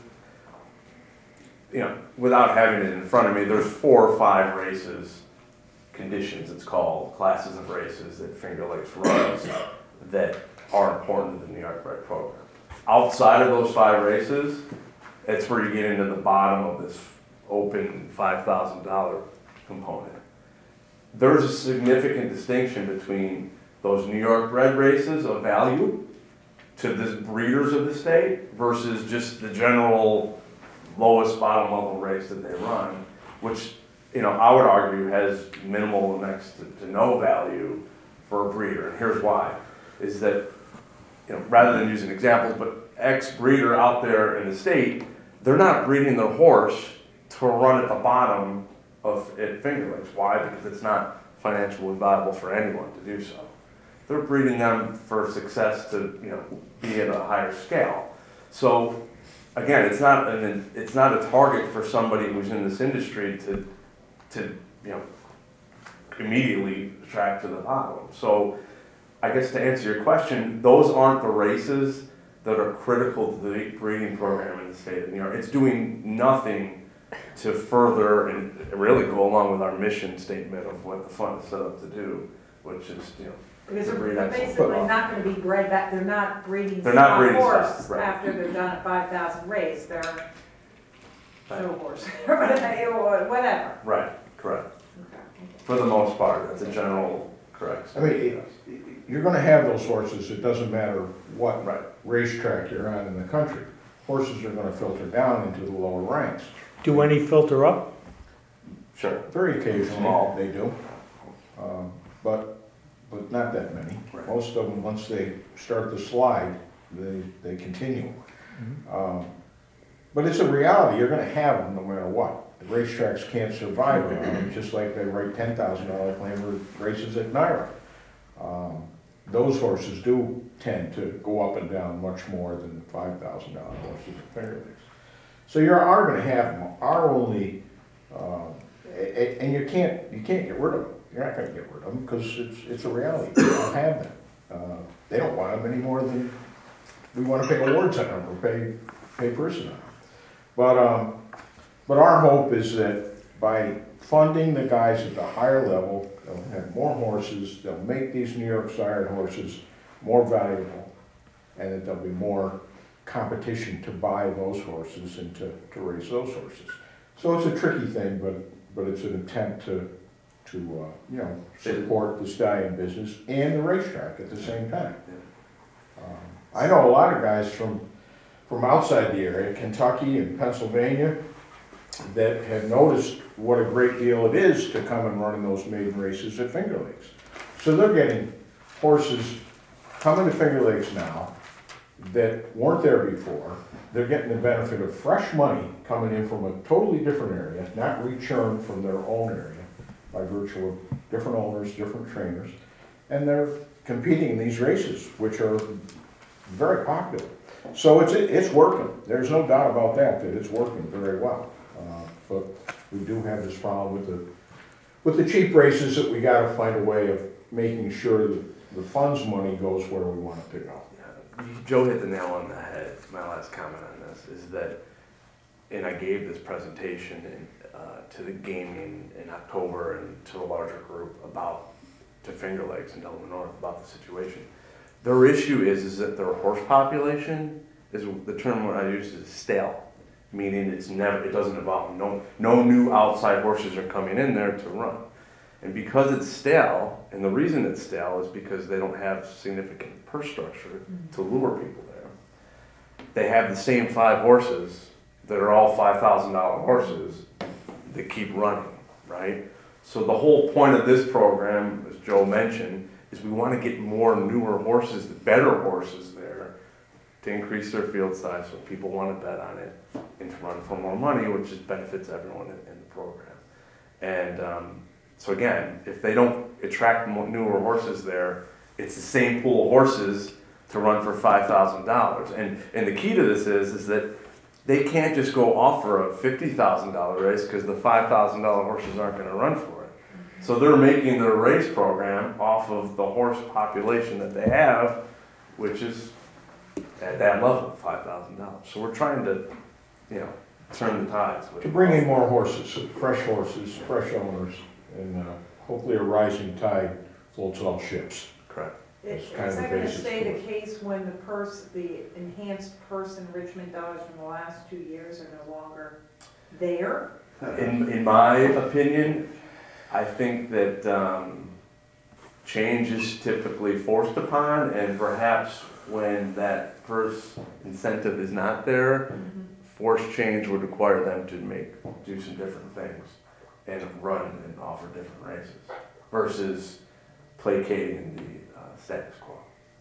Speaker 6: you know, without having it in front of me, there's four or five races, conditions it's called, classes of races that Finger Lakes runs that are important to the New York bred program. Outside of those five races, it's where you get into the bottom of this open five thousand dollar component. There's a significant distinction between those New York bred races of value to the breeders of the state versus just the general lowest bottom level race that they run, which, you know, I would argue has minimal next to, to no value for a breeder. And here's why, is that, you know, rather than using examples, but ex-breeder out there in the state, they're not breeding their horse to run at the bottom of at Finger Lakes. Why? Because it's not financially viable for anyone to do so. They're breeding them for success to, you know, be at a higher scale. So again, it's not an, it's not a target for somebody who's in this industry to, to, you know, immediately track to the bottom. So I guess to answer your question, those aren't the races that are critical to the breeding program in the state of New York. It's doing nothing to further and really go along with our mission statement of what the fund is set up to do, which is, you know,
Speaker 10: Because
Speaker 6: to breed
Speaker 10: they're
Speaker 6: excellent.
Speaker 10: basically not gonna be bred back, they're not breeding
Speaker 6: They're not
Speaker 10: stock
Speaker 6: breeding
Speaker 10: horse
Speaker 6: stock, right.
Speaker 10: after they're done at five thousand race, they're show horse, or whatever.
Speaker 6: Right, correct.
Speaker 10: Okay.
Speaker 6: For the most part, that's a general correct.
Speaker 5: I mean, it- you're gonna have those horses, it doesn't matter what
Speaker 6: Right.
Speaker 5: racetrack you're on in the country. Horses are gonna filter down into the lower ranks.
Speaker 2: Do any filter up?
Speaker 6: Sure.
Speaker 5: Very occasionally,
Speaker 6: Small.
Speaker 5: they do. Um, But, but not that many.
Speaker 6: Right.
Speaker 5: Most of them, once they start to slide, they, they continue. Um, But it's a reality, you're gonna have them no matter what. The racetracks can't survive on them, just like they write ten thousand dollar claim races at Naira. Um, Those horses do tend to go up and down much more than five thousand dollar horses at Finger Lakes. So you are gonna have them, our only, uh, a- a- and you can't, you can't get rid of them. You're not gonna get rid of them, because it's, it's a reality, you don't have them. Uh, They don't want them any more than we wanna pay awards on them, or pay, pay person on them. But, um, but our hope is that by funding the guys at the higher level, they'll have more horses, they'll make these New York sired horses more valuable, and that there'll be more competition to buy those horses and to, to raise those horses. So it's a tricky thing, but, but it's an attempt to, to, uh, you know, support the stallion business and the racetrack at the same time. Um, I know a lot of guys from, from outside the area, Kentucky and Pennsylvania, that have noticed what a great deal it is to come and run in those maiden races at Finger Lakes. So they're getting horses coming to Finger Lakes now that weren't there before. They're getting the benefit of fresh money coming in from a totally different area, not rechurned from their own area by virtue of different owners, different trainers. And they're competing in these races, which are very popular. So it's, it's working. There's no doubt about that, that it's working very well. Uh, But we do have this problem with the, with the cheap races that we gotta find a way of making sure that the funds money goes where we want it to go.
Speaker 6: Yeah, Joe hit the nail on the head. My last comment on this is that, and I gave this presentation in, uh, to the gaming in October and to a larger group about, to Finger Lakes and Delaware North about the situation. Their issue is, is that their horse population is, the term what I use is stale. Meaning it's never, it doesn't evolve. No, no new outside horses are coming in there to run. And because it's stale, and the reason it's stale is because they don't have significant purse structure to lure people there. They have the same five horses that are all five thousand dollar horses that keep running, right? So the whole point of this program, as Joe mentioned, is we want to get more newer horses, better horses there, to increase their field size so people want to bet on it and to run for more money, which just benefits everyone in, in the program. And um, so again, if they don't attract more, newer horses there, it's the same pool of horses to run for five thousand dollars. And and the key to this is, is that they can't just go offer a fifty thousand dollar race because the five thousand dollar horses aren't going to run for it. So they're making their race program off of the horse population that they have, which is at that level, five thousand dollars. So we're trying to, you know, turn the tides.
Speaker 5: To bring in more horses, fresh horses, fresh owners, and uh, hopefully a rising tide floats all ships.
Speaker 6: Correct.
Speaker 10: Is
Speaker 5: It's kind of
Speaker 10: that
Speaker 5: the
Speaker 10: gonna
Speaker 5: basis
Speaker 10: stay
Speaker 5: for
Speaker 10: the
Speaker 5: it.
Speaker 10: case when the purse, the enhanced purse enrichment dollars from the last two years are no longer there?
Speaker 6: In, in my opinion, I think that um, change is typically forced upon, and perhaps when that first incentive is not there, forced change would require them to make, do some different things and run and offer different races versus placating the uh, status quo.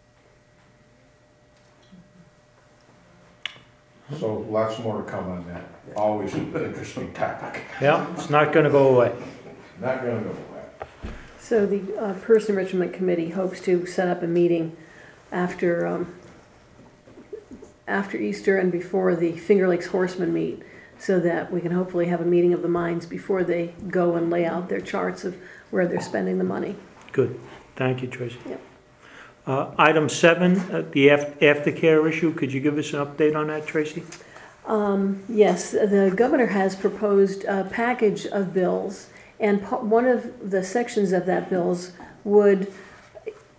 Speaker 5: So lots more to come on that. Always an interesting topic.
Speaker 2: Yeah, it's not gonna go away.
Speaker 5: Not gonna go away.
Speaker 1: So the uh, Purse Enrichment Committee hopes to set up a meeting after, um, after Easter and before the Finger Lakes Horsemen meet, so that we can hopefully have a meeting of the minds before they go and lay out their charts of where they're spending the money.
Speaker 2: Good, thank you, Tracy.
Speaker 1: Yep.
Speaker 2: Uh, Item seven, uh, the af- aftercare issue, could you give us an update on that, Tracy?
Speaker 1: Um, yes, the governor has proposed a package of bills, and pa- one of the sections of that bills would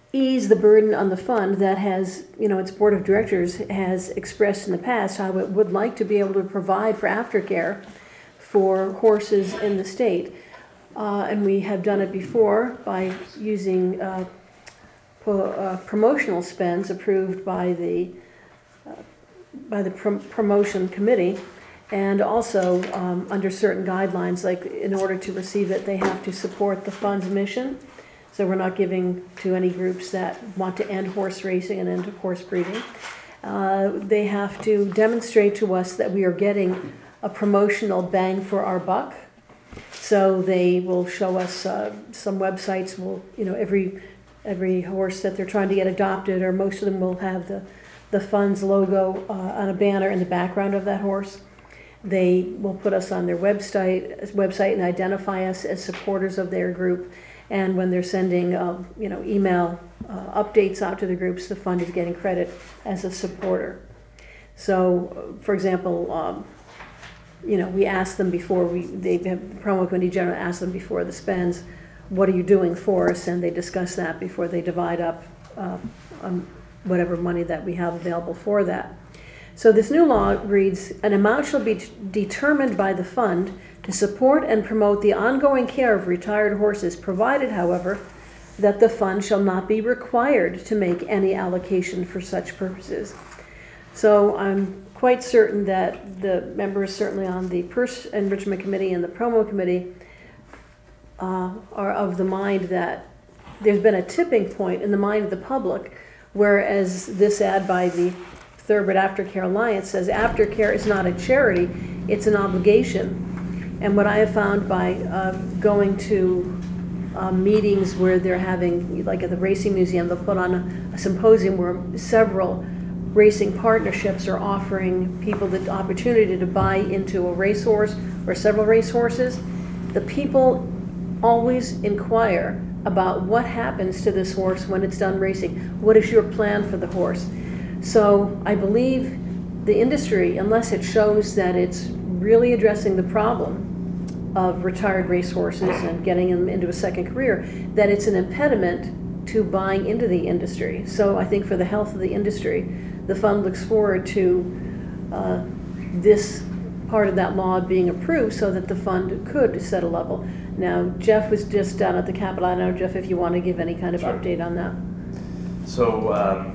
Speaker 1: ease the burden on the fund that has, you know, its board of directors has expressed in the past how it would like to be able to provide for aftercare for horses in the state. Uh, and we have done it before by using uh, po- uh, promotional spends approved by the uh, by the prom- promotion committee, and also um, under certain guidelines, like in order to receive it, they have to support the fund's mission. So we're not giving to any groups that want to end horse racing and end horse breeding. Uh, they have to demonstrate to us that we are getting a promotional bang for our buck. So they will show us uh, some websites. Will you know every every horse that they're trying to get adopted, or most of them will have the the fund's logo uh, on a banner in the background of that horse. They will put us on their website website and identify us as supporters of their group. And when they're sending uh, you know email uh, updates out to the groups, the fund is getting credit as a supporter. So, for example. Um, You know, we ask them before we, they have, the promo committee generally asks them before the spends, what are you doing for us? And they discuss that before they divide up uh, on whatever money that we have available for that. So this new law reads, an amount shall be t- determined by the fund to support and promote the ongoing care of retired horses, provided, however, that the fund shall not be required to make any allocation for such purposes. So I'm quite certain that the members, certainly on the Purse Enrichment Committee and the Promo Committee, uh, are of the mind that there's been a tipping point in the mind of the public, whereas this ad by the Thoroughbred Aftercare Alliance says aftercare is not a charity, it's an obligation. And what I have found by uh, going to uh, meetings where they're having, like at the Racing Museum, they'll put on a, a symposium where several racing partnerships are offering people the opportunity to buy into a racehorse or several racehorses. The people always inquire about what happens to this horse when it's done racing. What is your plan for the horse? So I believe the industry, unless it shows that it's really addressing the problem of retired racehorses and getting them into a second career, that it's an impediment to buying into the industry. So I think for the health of the industry, the fund looks forward to uh, this part of that law being approved so that the fund could set a level. Now, Jeff was just down at the Capitol. I don't know, Jeff, if you want to give any kind of
Speaker 6: Sure.
Speaker 1: update on that.
Speaker 6: So um,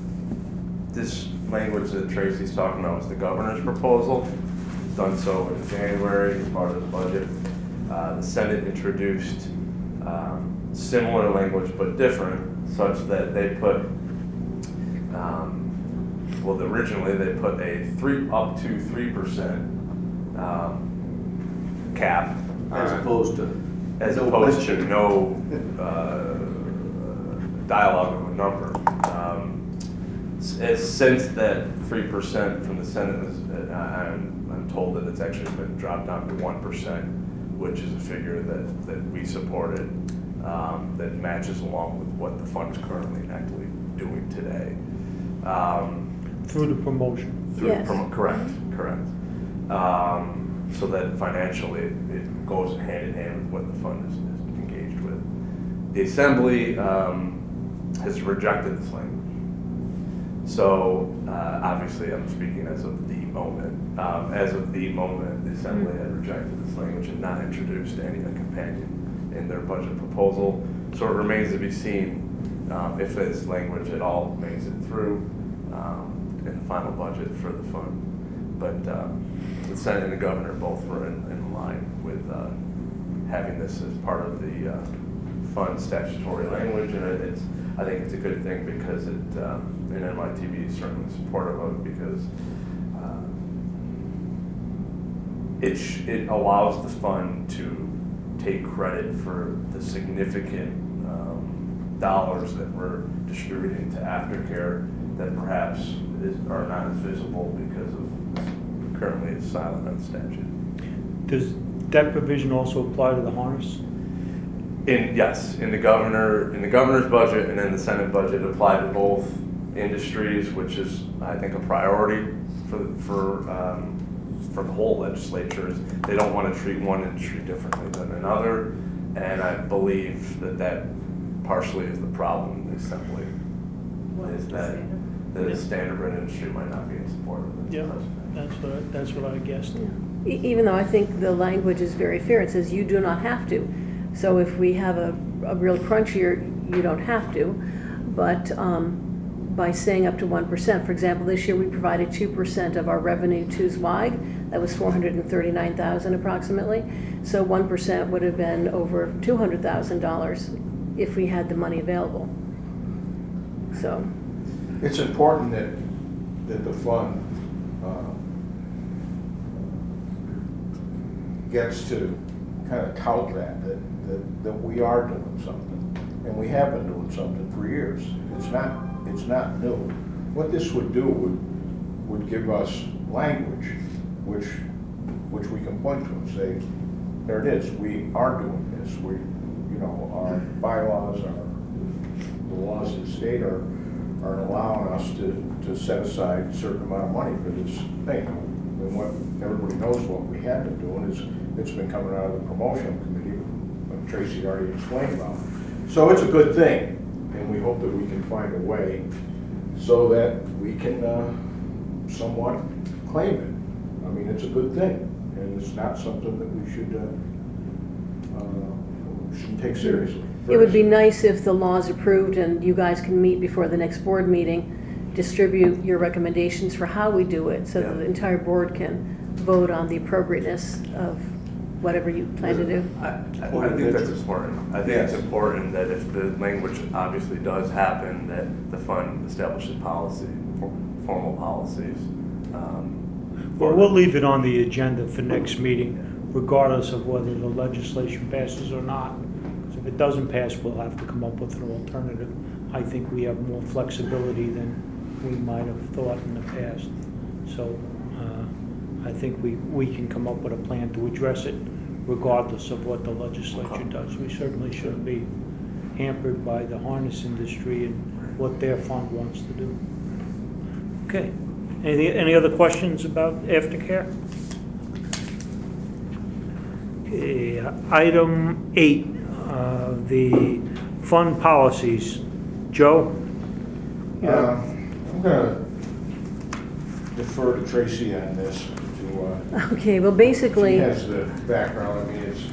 Speaker 6: this language that Tracy's talking about was the governor's proposal. It's done so in January as part of the budget. Uh, the Senate introduced um, similar language but different, such that they put um, well, originally they put a three up to three percent um, cap,
Speaker 3: As
Speaker 6: on-
Speaker 3: opposed to.
Speaker 6: as
Speaker 3: no
Speaker 6: opposed
Speaker 3: question.
Speaker 6: to no uh, dialogue of a number. Um, s- as since that three percent from the Senate, is, uh, I'm, I'm told that it's actually been dropped down to one percent, which is a figure that, that we supported, um, that matches along with what the fund is currently actually doing today. Um,
Speaker 2: Through the promotion.
Speaker 6: Through
Speaker 1: Yes.
Speaker 6: promo- correct, correct. Um, so that financially it, it goes hand in hand with what the fund is, is engaged with. The Assembly um, has rejected this language. So uh, obviously I'm speaking as of the moment. Um, as of the moment, the Assembly had rejected this language and not introduced any of the companion in their budget proposal. So it remains to be seen um, if this language at all makes it through. Um, in the final budget for the fund. But um, the Senate and the governor both were in, in line with uh, having this as part of the uh, fund statutory language, and it, it's, I think it's a good thing because it, um, and N Y T V is certainly supportive of it because uh, it, sh- it allows the fund to take credit for the significant um, dollars that we're distributing to aftercare that perhaps is, are not as visible because of currently it's silent on the statute.
Speaker 2: Does that provision also apply to the harness?
Speaker 6: In, yes, in the governor, in the governor's budget and in the Senate budget apply to both industries, which is, I think, a priority for, for, um, for the whole legislature. Is they don't want to treat one industry differently than another, and I believe that that partially is the problem relatively simply,
Speaker 10: What
Speaker 6: is
Speaker 10: is the
Speaker 6: that
Speaker 10: standard?
Speaker 6: the
Speaker 11: Yeah.
Speaker 6: standard Brand industry might not be in support of it.
Speaker 11: Yeah. That's what, I- that's what I guessed.
Speaker 1: E- Even though I think the language is very fair, it says you do not have to. So if we have a, a real crunch year, you don't have to. But um, by saying up to one percent, for example, this year we provided two percent of our revenue to Zweig. That was four hundred thirty-nine thousand approximately. So one percent would have been over two hundred thousand dollars if we had the money available. So,
Speaker 5: It's important that, that the fund uh, gets to kind of tout that, that, that, that we are doing something. And we have been doing something for years. It's not, it's not new. What this would do would, would give us language which, which we can point to and say, there it is, we are doing this. We, you know, our bylaws, our, the laws of the state are, are allowing us to, to set aside a certain amount of money for this thing. And what everybody knows what we have been doing is, it's been coming out of the promotion committee, what Tracy already explained about. So it's a good thing, and we hope that we can find a way so that we can uh, somewhat claim it. I mean, it's a good thing, and it's not something that we should, uh, uh, shouldn't take seriously.
Speaker 1: it would be nice if the law is approved and you guys can meet before the next board meeting, distribute your recommendations for how we do it, so that the entire board can vote on the appropriateness of whatever you plan to do.
Speaker 6: I, I I think that's important. I think it's important that if the language obviously does happen, that the fund establishes policy, for- formal policies. um,
Speaker 2: Well, we'll leave it on the agenda for next meeting, regardless of whether the legislation passes or not. 'Cause if it doesn't pass, we'll have to come up with an alternative. I think we have more flexibility than we might have thought in the past. So uh, I think we, we can come up with a plan to address it regardless of what the legislature does. We certainly shouldn't be hampered by the harness industry and what their fund wants to do. Okay. Any, any other questions about aftercare? Okay, item eight, uh, the fund policies. Joe?
Speaker 5: Uh, I'm gonna defer to Tracy on this to, uh,
Speaker 1: Okay, well,
Speaker 5: she
Speaker 1: basically,
Speaker 5: has the background, I mean, it's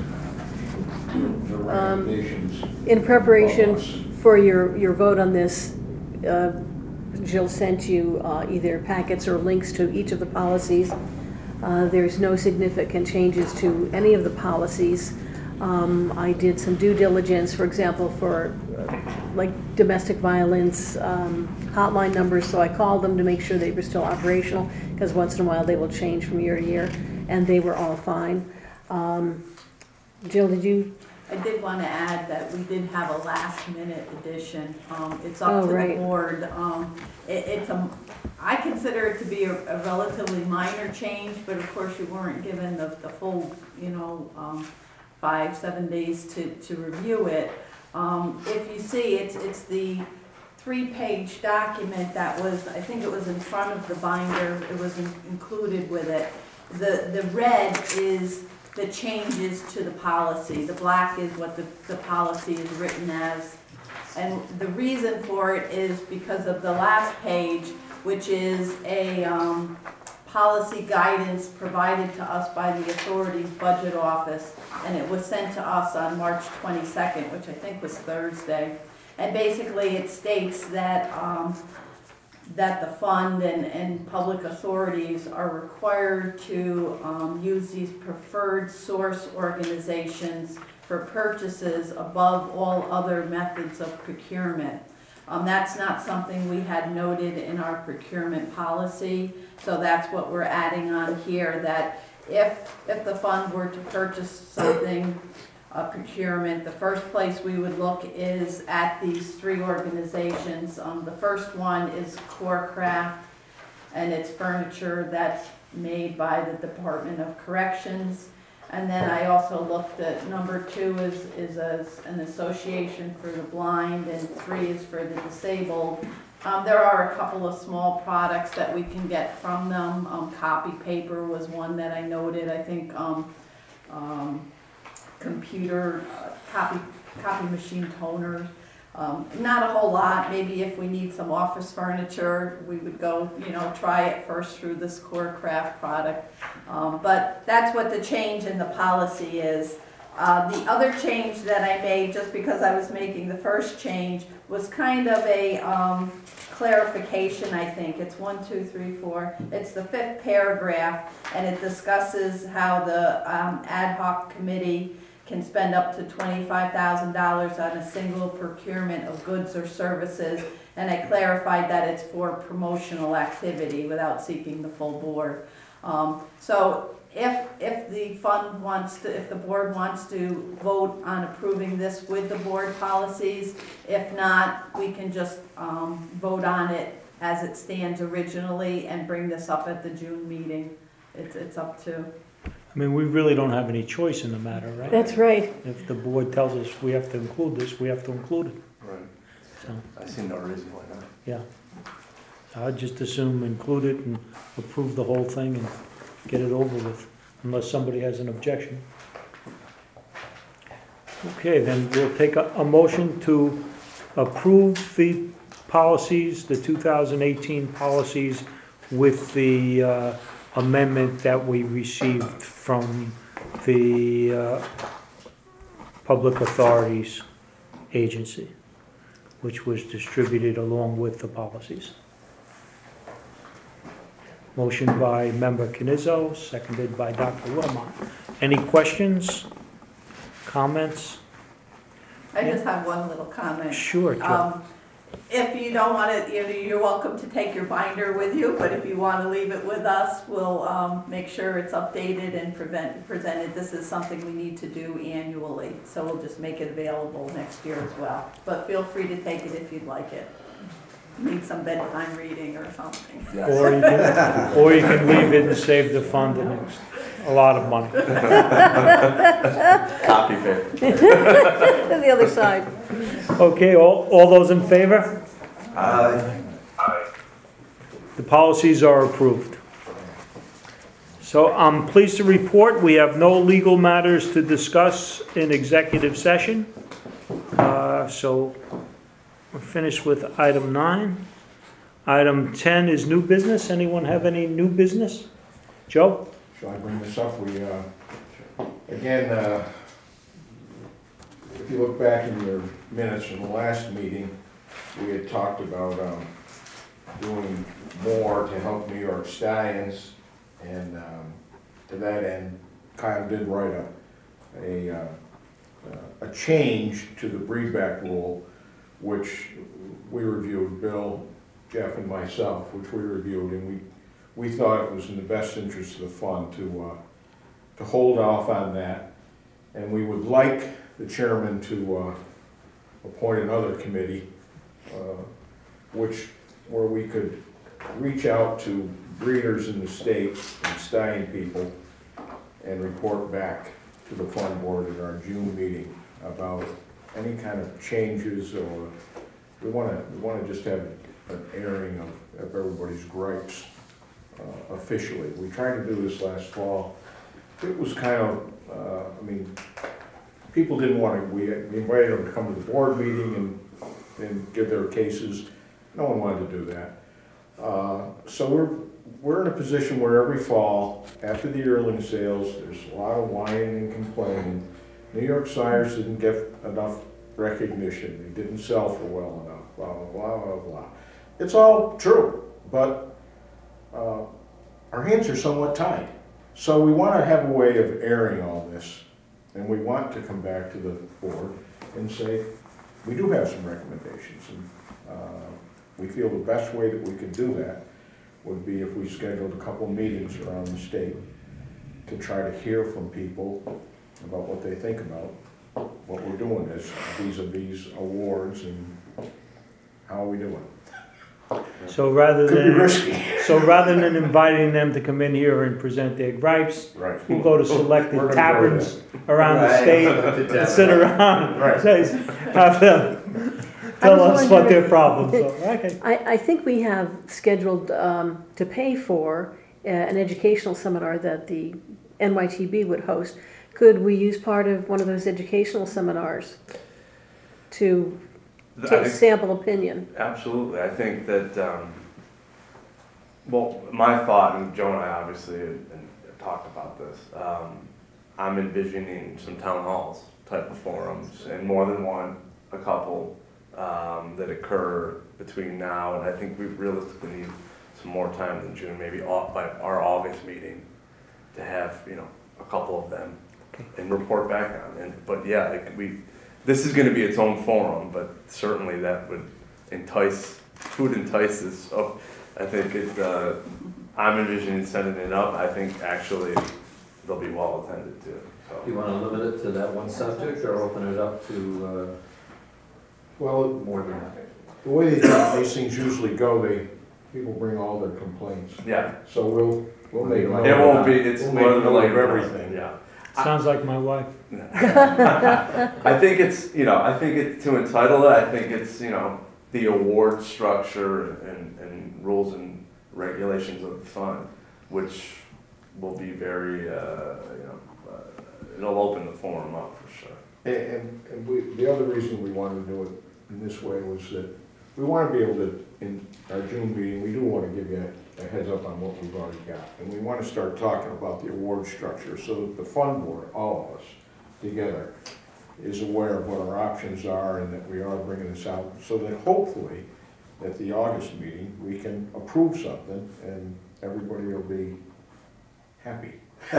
Speaker 5: the recommendations.
Speaker 1: in preparation
Speaker 5: Bylaws.
Speaker 1: for your, your vote on this, uh, Jill sent you uh, either packets or links to each of the policies. Uh, There's no significant changes to any of the policies. Um, I did some due diligence, for example, for uh, like domestic violence um, hotline numbers, so I called them to make sure they were still operational, because once in a while they will change from year to year, and they were all fine. Um, Jill, did you?
Speaker 4: I did want to add that we did have a last minute addition. Um, it's up
Speaker 1: Oh,
Speaker 4: to the
Speaker 1: right.
Speaker 4: board. Um, it, it's a, I consider it to be a, a relatively minor change, but of course you weren't given the, the full, you know, um, five, seven days to, to review it. Um, if you see, it's, it's the three-page document that was, I think it was in front of the binder, it was in, included with it. The, the red is the changes to the policy. The black is what the, the policy is written as. And the reason for it is because of the last page, which is a um, policy guidance provided to us by the authority's budget office. And it was sent to us on March twenty-second, which I think was Thursday. And basically it states that um, that the fund and, and public authorities are required to um, use these preferred source organizations for purchases above all other methods of procurement. Um, that's not something we had noted in our procurement policy, so that's what we're adding on here, that if, if the fund were to purchase something, a procurement, the first place we would look is at these three organizations. Um, the first one is Core Craft, and it's furniture that's made by the Department of Corrections. And then I also looked at number two is, is a, an association for the blind, and three is for the disabled. Um, there are a couple of small products that we can get from them. Um, copy paper was one that I noted. I think um, um, computer uh, copy copy machine toners. Um, not a whole lot, maybe if we need some office furniture, we would go, you know, try it first through this Core Craft product. Um, but that's what the change in the policy is. Uh, the other change that I made, just because I was making the first change, was kind of a um, clarification, I think. It's one, two, three, four. It's the fifth paragraph, and it discusses how the um, ad hoc committee can spend up to twenty-five thousand dollars on a single procurement of goods or services. And I clarified that it's for promotional activity without seeking the full board. Um, so if, if the fund wants to, if the board wants to vote on approving this with the board policies, if not, we can just um, vote on it as it stands originally and bring this up at the June meeting. It's, it's up to.
Speaker 2: I mean, we really don't have any choice in the matter, right?
Speaker 1: That's right.
Speaker 2: If the board tells us we have to include this, we have to include it.
Speaker 6: Right.
Speaker 2: So,
Speaker 6: I see no reason why not.
Speaker 2: yeah. I'd just assume include it and approve the whole thing and get it over with, unless somebody has an objection. Okay, then we'll take a, a motion to approve the policies, the two thousand eighteen policies, with the uh, amendment that we received from the uh, Public Authorities Agency, which was distributed along with the policies. Motion by Member Canizzo, seconded by Doctor Wilmot. Any questions, comments?
Speaker 4: I just have one little comment.
Speaker 2: Sure, Joe.
Speaker 4: Um, if you don't want to, you know, you're welcome to take your binder with you, but if you want to leave it with us, we'll um, make sure it's updated and prevent, presented. This is something we need to do annually, so we'll just make it available next year as well. But feel free to take it if you'd like it. Need some bedtime reading or something.
Speaker 2: Or you can, or you can leave it and save the fund and it's a lot of money.
Speaker 6: Copy paper.
Speaker 1: The other side.
Speaker 2: Okay, all, all those in favor?
Speaker 3: Aye.
Speaker 2: The policies are approved. So I'm pleased to report we have no legal matters to discuss in executive session. Uh, so we're finished with item nine. Item ten is new business. Anyone have any new business? Joe?
Speaker 5: Shall I bring this up? We, uh, again, uh, if you look back in your minutes from the last meeting, we had talked about um, doing more to help New York Stallions, and um, to that end, Kyle did write a, a, uh, a change to the breedback rule, which we reviewed, Bill, Jeff, and myself, which we reviewed, and we we thought it was in the best interest of the fund to uh, to hold off on that, and we would like the chairman to uh, appoint another committee, uh, which where we could reach out to breeders in the state and stallion people and report back to the fund board at our June meeting about any kind of changes, or we want to we want to just have an airing of, of everybody's gripes uh, officially. We tried to do this last fall. It was kind of, uh, I mean, people didn't want to, we, we invited them to come to the board meeting and, and give their cases. No one wanted to do that. Uh, so we're, we're in a position where every fall, after the yearling sales, there's a lot of whining and complaining. New York Sires didn't get enough recognition. They didn't sell for well enough, blah, blah, blah, blah, blah. It's all true, but uh, our hands are somewhat tied. So we want to have a way of airing all this, and we want to come back to the board and say, we do have some recommendations, and uh, we feel the best way that we could do that would be if we scheduled a couple meetings around the state to try to hear from people about what they think about what we're doing is vis-a-vis awards and how are we doing.
Speaker 2: So rather
Speaker 5: Could be
Speaker 2: than,
Speaker 5: risky.
Speaker 2: so rather than inviting them to come in here and present their gripes,
Speaker 5: Right.
Speaker 2: we'll go to selected
Speaker 5: We're gonna go
Speaker 2: taverns
Speaker 5: with
Speaker 2: around the
Speaker 3: Right.
Speaker 2: state and sit around,
Speaker 5: Right.
Speaker 2: say, have them tell
Speaker 1: I was
Speaker 2: us what their
Speaker 1: wondering-
Speaker 2: problems are. Okay.
Speaker 1: I, I think we have scheduled um, to pay for uh, an educational seminar that the N Y T B would host. Could we use part of one of those educational seminars to
Speaker 6: I
Speaker 1: ta-
Speaker 6: think-
Speaker 1: sample opinion.
Speaker 6: Absolutely. I think that, um, well, my thought, and Joe and I obviously have, have talked about this, um, I'm envisioning some town halls type of forums, and more than one, a couple, um, that occur between now, and I think we realistically need some more time than June, maybe au- by our August meeting, to have, you know, a couple of them and report back on. And, but yeah, like we, this is gonna be its own forum, but certainly that would entice, food entices, so I think it, uh, I'm envisioning setting it up. I think actually they'll be well attended to, so.
Speaker 12: You wanna limit it to that one subject or open it up to,
Speaker 5: Well,
Speaker 12: uh, more than that?
Speaker 5: the way these, these things usually go, they, people bring all their complaints.
Speaker 6: Yeah,
Speaker 5: So we'll, we'll make note
Speaker 6: it
Speaker 5: of
Speaker 6: won't
Speaker 5: that.
Speaker 6: be, it's
Speaker 5: We'll
Speaker 6: more
Speaker 5: make
Speaker 6: than
Speaker 5: note
Speaker 6: like
Speaker 5: of everything.
Speaker 6: Yeah.
Speaker 2: Sounds like my wife.
Speaker 6: I think it's, you know, I think it, to entitle it, I think it's, you know, the award structure and, and rules and regulations of the fund, which will be very, uh, you know, uh, it'll open the forum up for sure.
Speaker 5: And, and- and we, the other reason we wanted to do it in this way was that we want to be able to, in our June meeting, we do want to give you a heads up on what we've already got. And we want to start talking about the award structure so that the fund board, all of us together, is aware of what our options are and that we are bringing this out. So that hopefully, at the August meeting, we can approve something and everybody will be happy.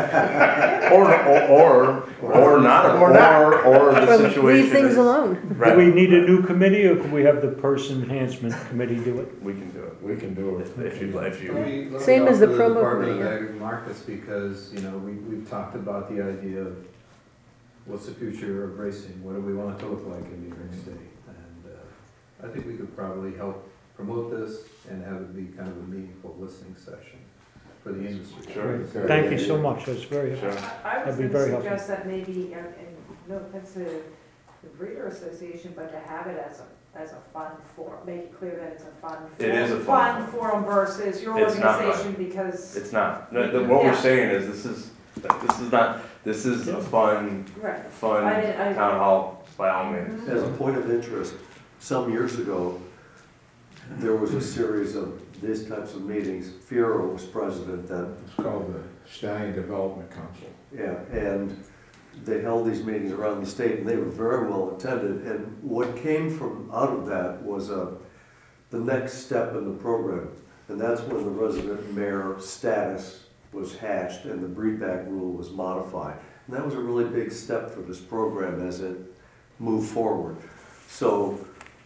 Speaker 6: Or, or, or, or not,
Speaker 5: Or not.
Speaker 6: or, or the
Speaker 1: Or
Speaker 6: situation
Speaker 1: leave things
Speaker 6: is-
Speaker 1: alone.
Speaker 2: Do
Speaker 6: Right.
Speaker 2: we need a new committee, or can we have the person enhancement committee do it?
Speaker 6: We can do it.
Speaker 5: We can do it.
Speaker 6: If if you, if
Speaker 12: Let
Speaker 6: you,
Speaker 12: me- let me
Speaker 1: Same as the
Speaker 12: offer
Speaker 1: promo
Speaker 12: Department of
Speaker 1: committee, yeah.
Speaker 12: Ag Markets, because, you know, we, we've talked about the idea of what's the future of racing, what do we want it to look like in New York State? And, uh, I think we could probably help promote this and have it be kind of a meaningful listening session for the industry.
Speaker 6: Sure.
Speaker 2: Thank you so much, that's very
Speaker 6: sure.
Speaker 10: I was
Speaker 2: That'd be
Speaker 10: gonna
Speaker 2: very helpful.
Speaker 10: suggest that maybe, and, and no offense to the Breeder Association, but to have it as a, as a fun forum, make it clear that it's a fun.
Speaker 6: It is a fun
Speaker 10: Fun forum versus your
Speaker 6: It's not fun.
Speaker 10: organization, because,
Speaker 6: It's not. No, the- what
Speaker 10: Yeah.
Speaker 6: we're saying is, this is, this is not, this is a fun,
Speaker 10: right,
Speaker 6: fun
Speaker 10: I didn't- I-
Speaker 6: town hall, by all means.
Speaker 3: As a point of interest, some years ago, there was a series of these types of meetings. Fiero was president then.
Speaker 5: It's called the Stallion Development Council.
Speaker 3: Yeah, and they held these meetings around the state, and they were very well attended. And what came from out of that was uh, the next step in the program, and that's when the resident mayor status was hatched and the breedback rule was modified. And that was a really big step for this program as it moved forward. So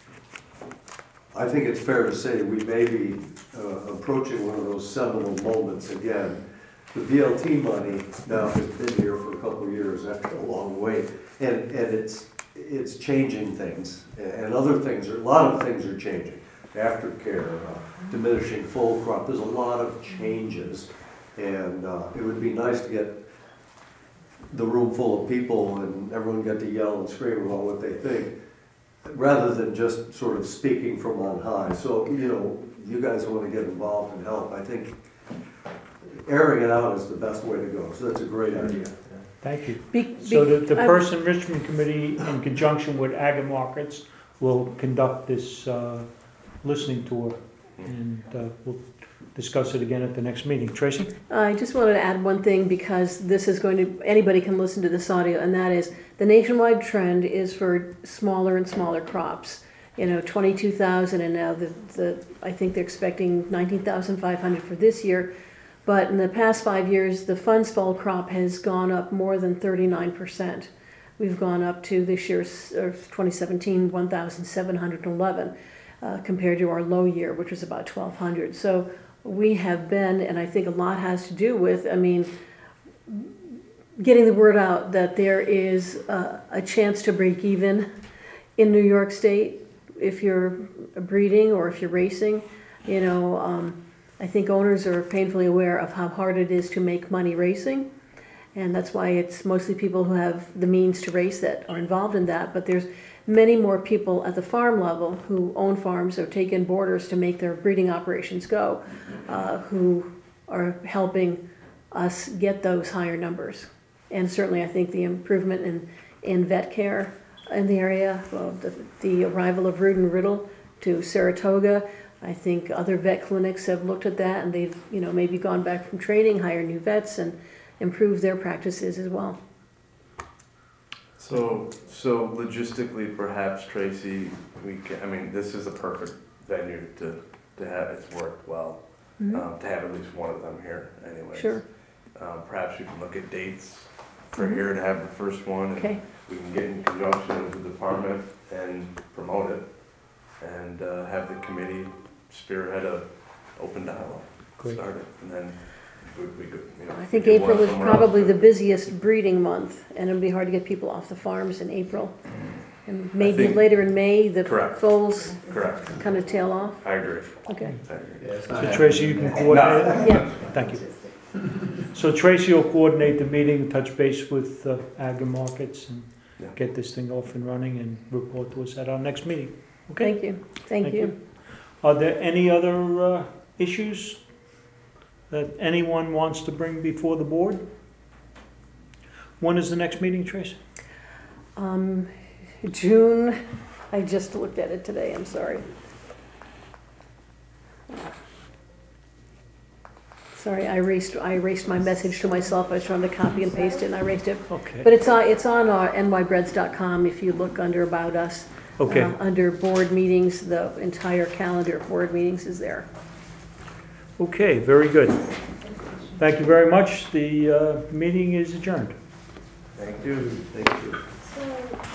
Speaker 3: I think it's fair to say we may be uh, approaching one of those seminal moments again. The V L T money now has been here for a couple of years after a long wait, and, and it's, it's changing things, and other things, are a lot of things are changing. Aftercare, uh, diminishing full crop, there's a lot of changes, and uh, it would be nice to get the room full of people and everyone get to yell and scream about what they think, rather than just sort of speaking from on high. So, you know, you guys want to get involved and help, I think airing it out is the best way to go, so that's a great idea.
Speaker 2: Thank you.
Speaker 1: Be-
Speaker 2: So
Speaker 1: be-
Speaker 2: the, the
Speaker 1: I-
Speaker 2: person Richmond Committee, in conjunction with Ag Markets, will conduct this, uh, listening tour, and, uh, we'll discuss it again at the next meeting. Tracy?
Speaker 1: I just wanted to add one thing, because this is going to, anybody can listen to this audio, and that is, the nationwide trend is for smaller and smaller crops. You know, twenty-two thousand, and now the, the, I think they're expecting nineteen thousand five hundred for this year. But in the past five years, the funds fall crop has gone up more than thirty-nine percent. We've gone up to this year's, or twenty seventeen, one thousand seven hundred eleven, uh, compared to our low year, which was about twelve hundred. So we have been, and I think a lot has to do with, I mean, getting the word out that there is a, a chance to break even in New York State if you're breeding or if you're racing. You know, um, I think owners are painfully aware of how hard it is to make money racing, and that's why it's mostly people who have the means to race that are involved in that. But there's many more people at the farm level who own farms or take in boarders to make their breeding operations go, uh, who are helping us get those higher numbers. And certainly I think the improvement in, in vet care in the area, well, the, the arrival of Rude and Riddle to Saratoga. I think other vet clinics have looked at that, and they've, you know, maybe gone back from training, hired new vets, and improved their practices as well.
Speaker 6: So, so logistically, perhaps Tracy, we can, I mean, this is a perfect venue to, to have, it's worked well,
Speaker 1: Mhm.
Speaker 6: um, to have at least one of them here anyways.
Speaker 1: Sure.
Speaker 6: Um, perhaps we can look at dates for
Speaker 1: Mhm.
Speaker 6: here to have the first one. and
Speaker 1: Okay,
Speaker 6: We can get in conjunction with the department and promote it, and uh, have the committee spearhead a open dialogue,
Speaker 2: Great.
Speaker 6: start it, and then would be good, you know.
Speaker 1: I think
Speaker 6: we do
Speaker 1: April
Speaker 6: one
Speaker 1: is
Speaker 6: somewhere else,
Speaker 1: probably
Speaker 6: but-
Speaker 1: the busiest breeding month, and it'll be hard to get people off the farms in April. And maybe
Speaker 6: think-
Speaker 1: later in May, the
Speaker 6: Correct.
Speaker 1: foals
Speaker 6: Correct,
Speaker 1: kind of tail off.
Speaker 6: I agree,
Speaker 1: Okay,
Speaker 6: I agree.
Speaker 12: Yeah, it's
Speaker 2: So
Speaker 12: not
Speaker 2: Tracy, you can coordinate,
Speaker 1: yeah,
Speaker 2: thank you. So Tracy will coordinate the meeting, touch base with uh, Agri Markets, and
Speaker 6: Yeah.
Speaker 2: get this thing off and running, and report to us at our next meeting. Okay?
Speaker 1: thank you, thank
Speaker 2: Thank
Speaker 1: you.
Speaker 2: you. Are there any other uh, issues that anyone wants to bring before the board? When is the next meeting, Tracy?
Speaker 1: Um, June, I just looked at it today, I'm sorry. Sorry, I erased, I erased my message to myself, I was trying to copy and paste it, and I erased it.
Speaker 2: Okay.
Speaker 1: But it's on, it's on our N Y breads dot com if you look under About Us.
Speaker 2: Okay,
Speaker 1: Uh, Under board meetings, the entire calendar of board meetings is there.
Speaker 2: okay, very good. Thank you very much. The uh, meeting is adjourned.
Speaker 6: Thank you.
Speaker 3: Thank you.
Speaker 4: So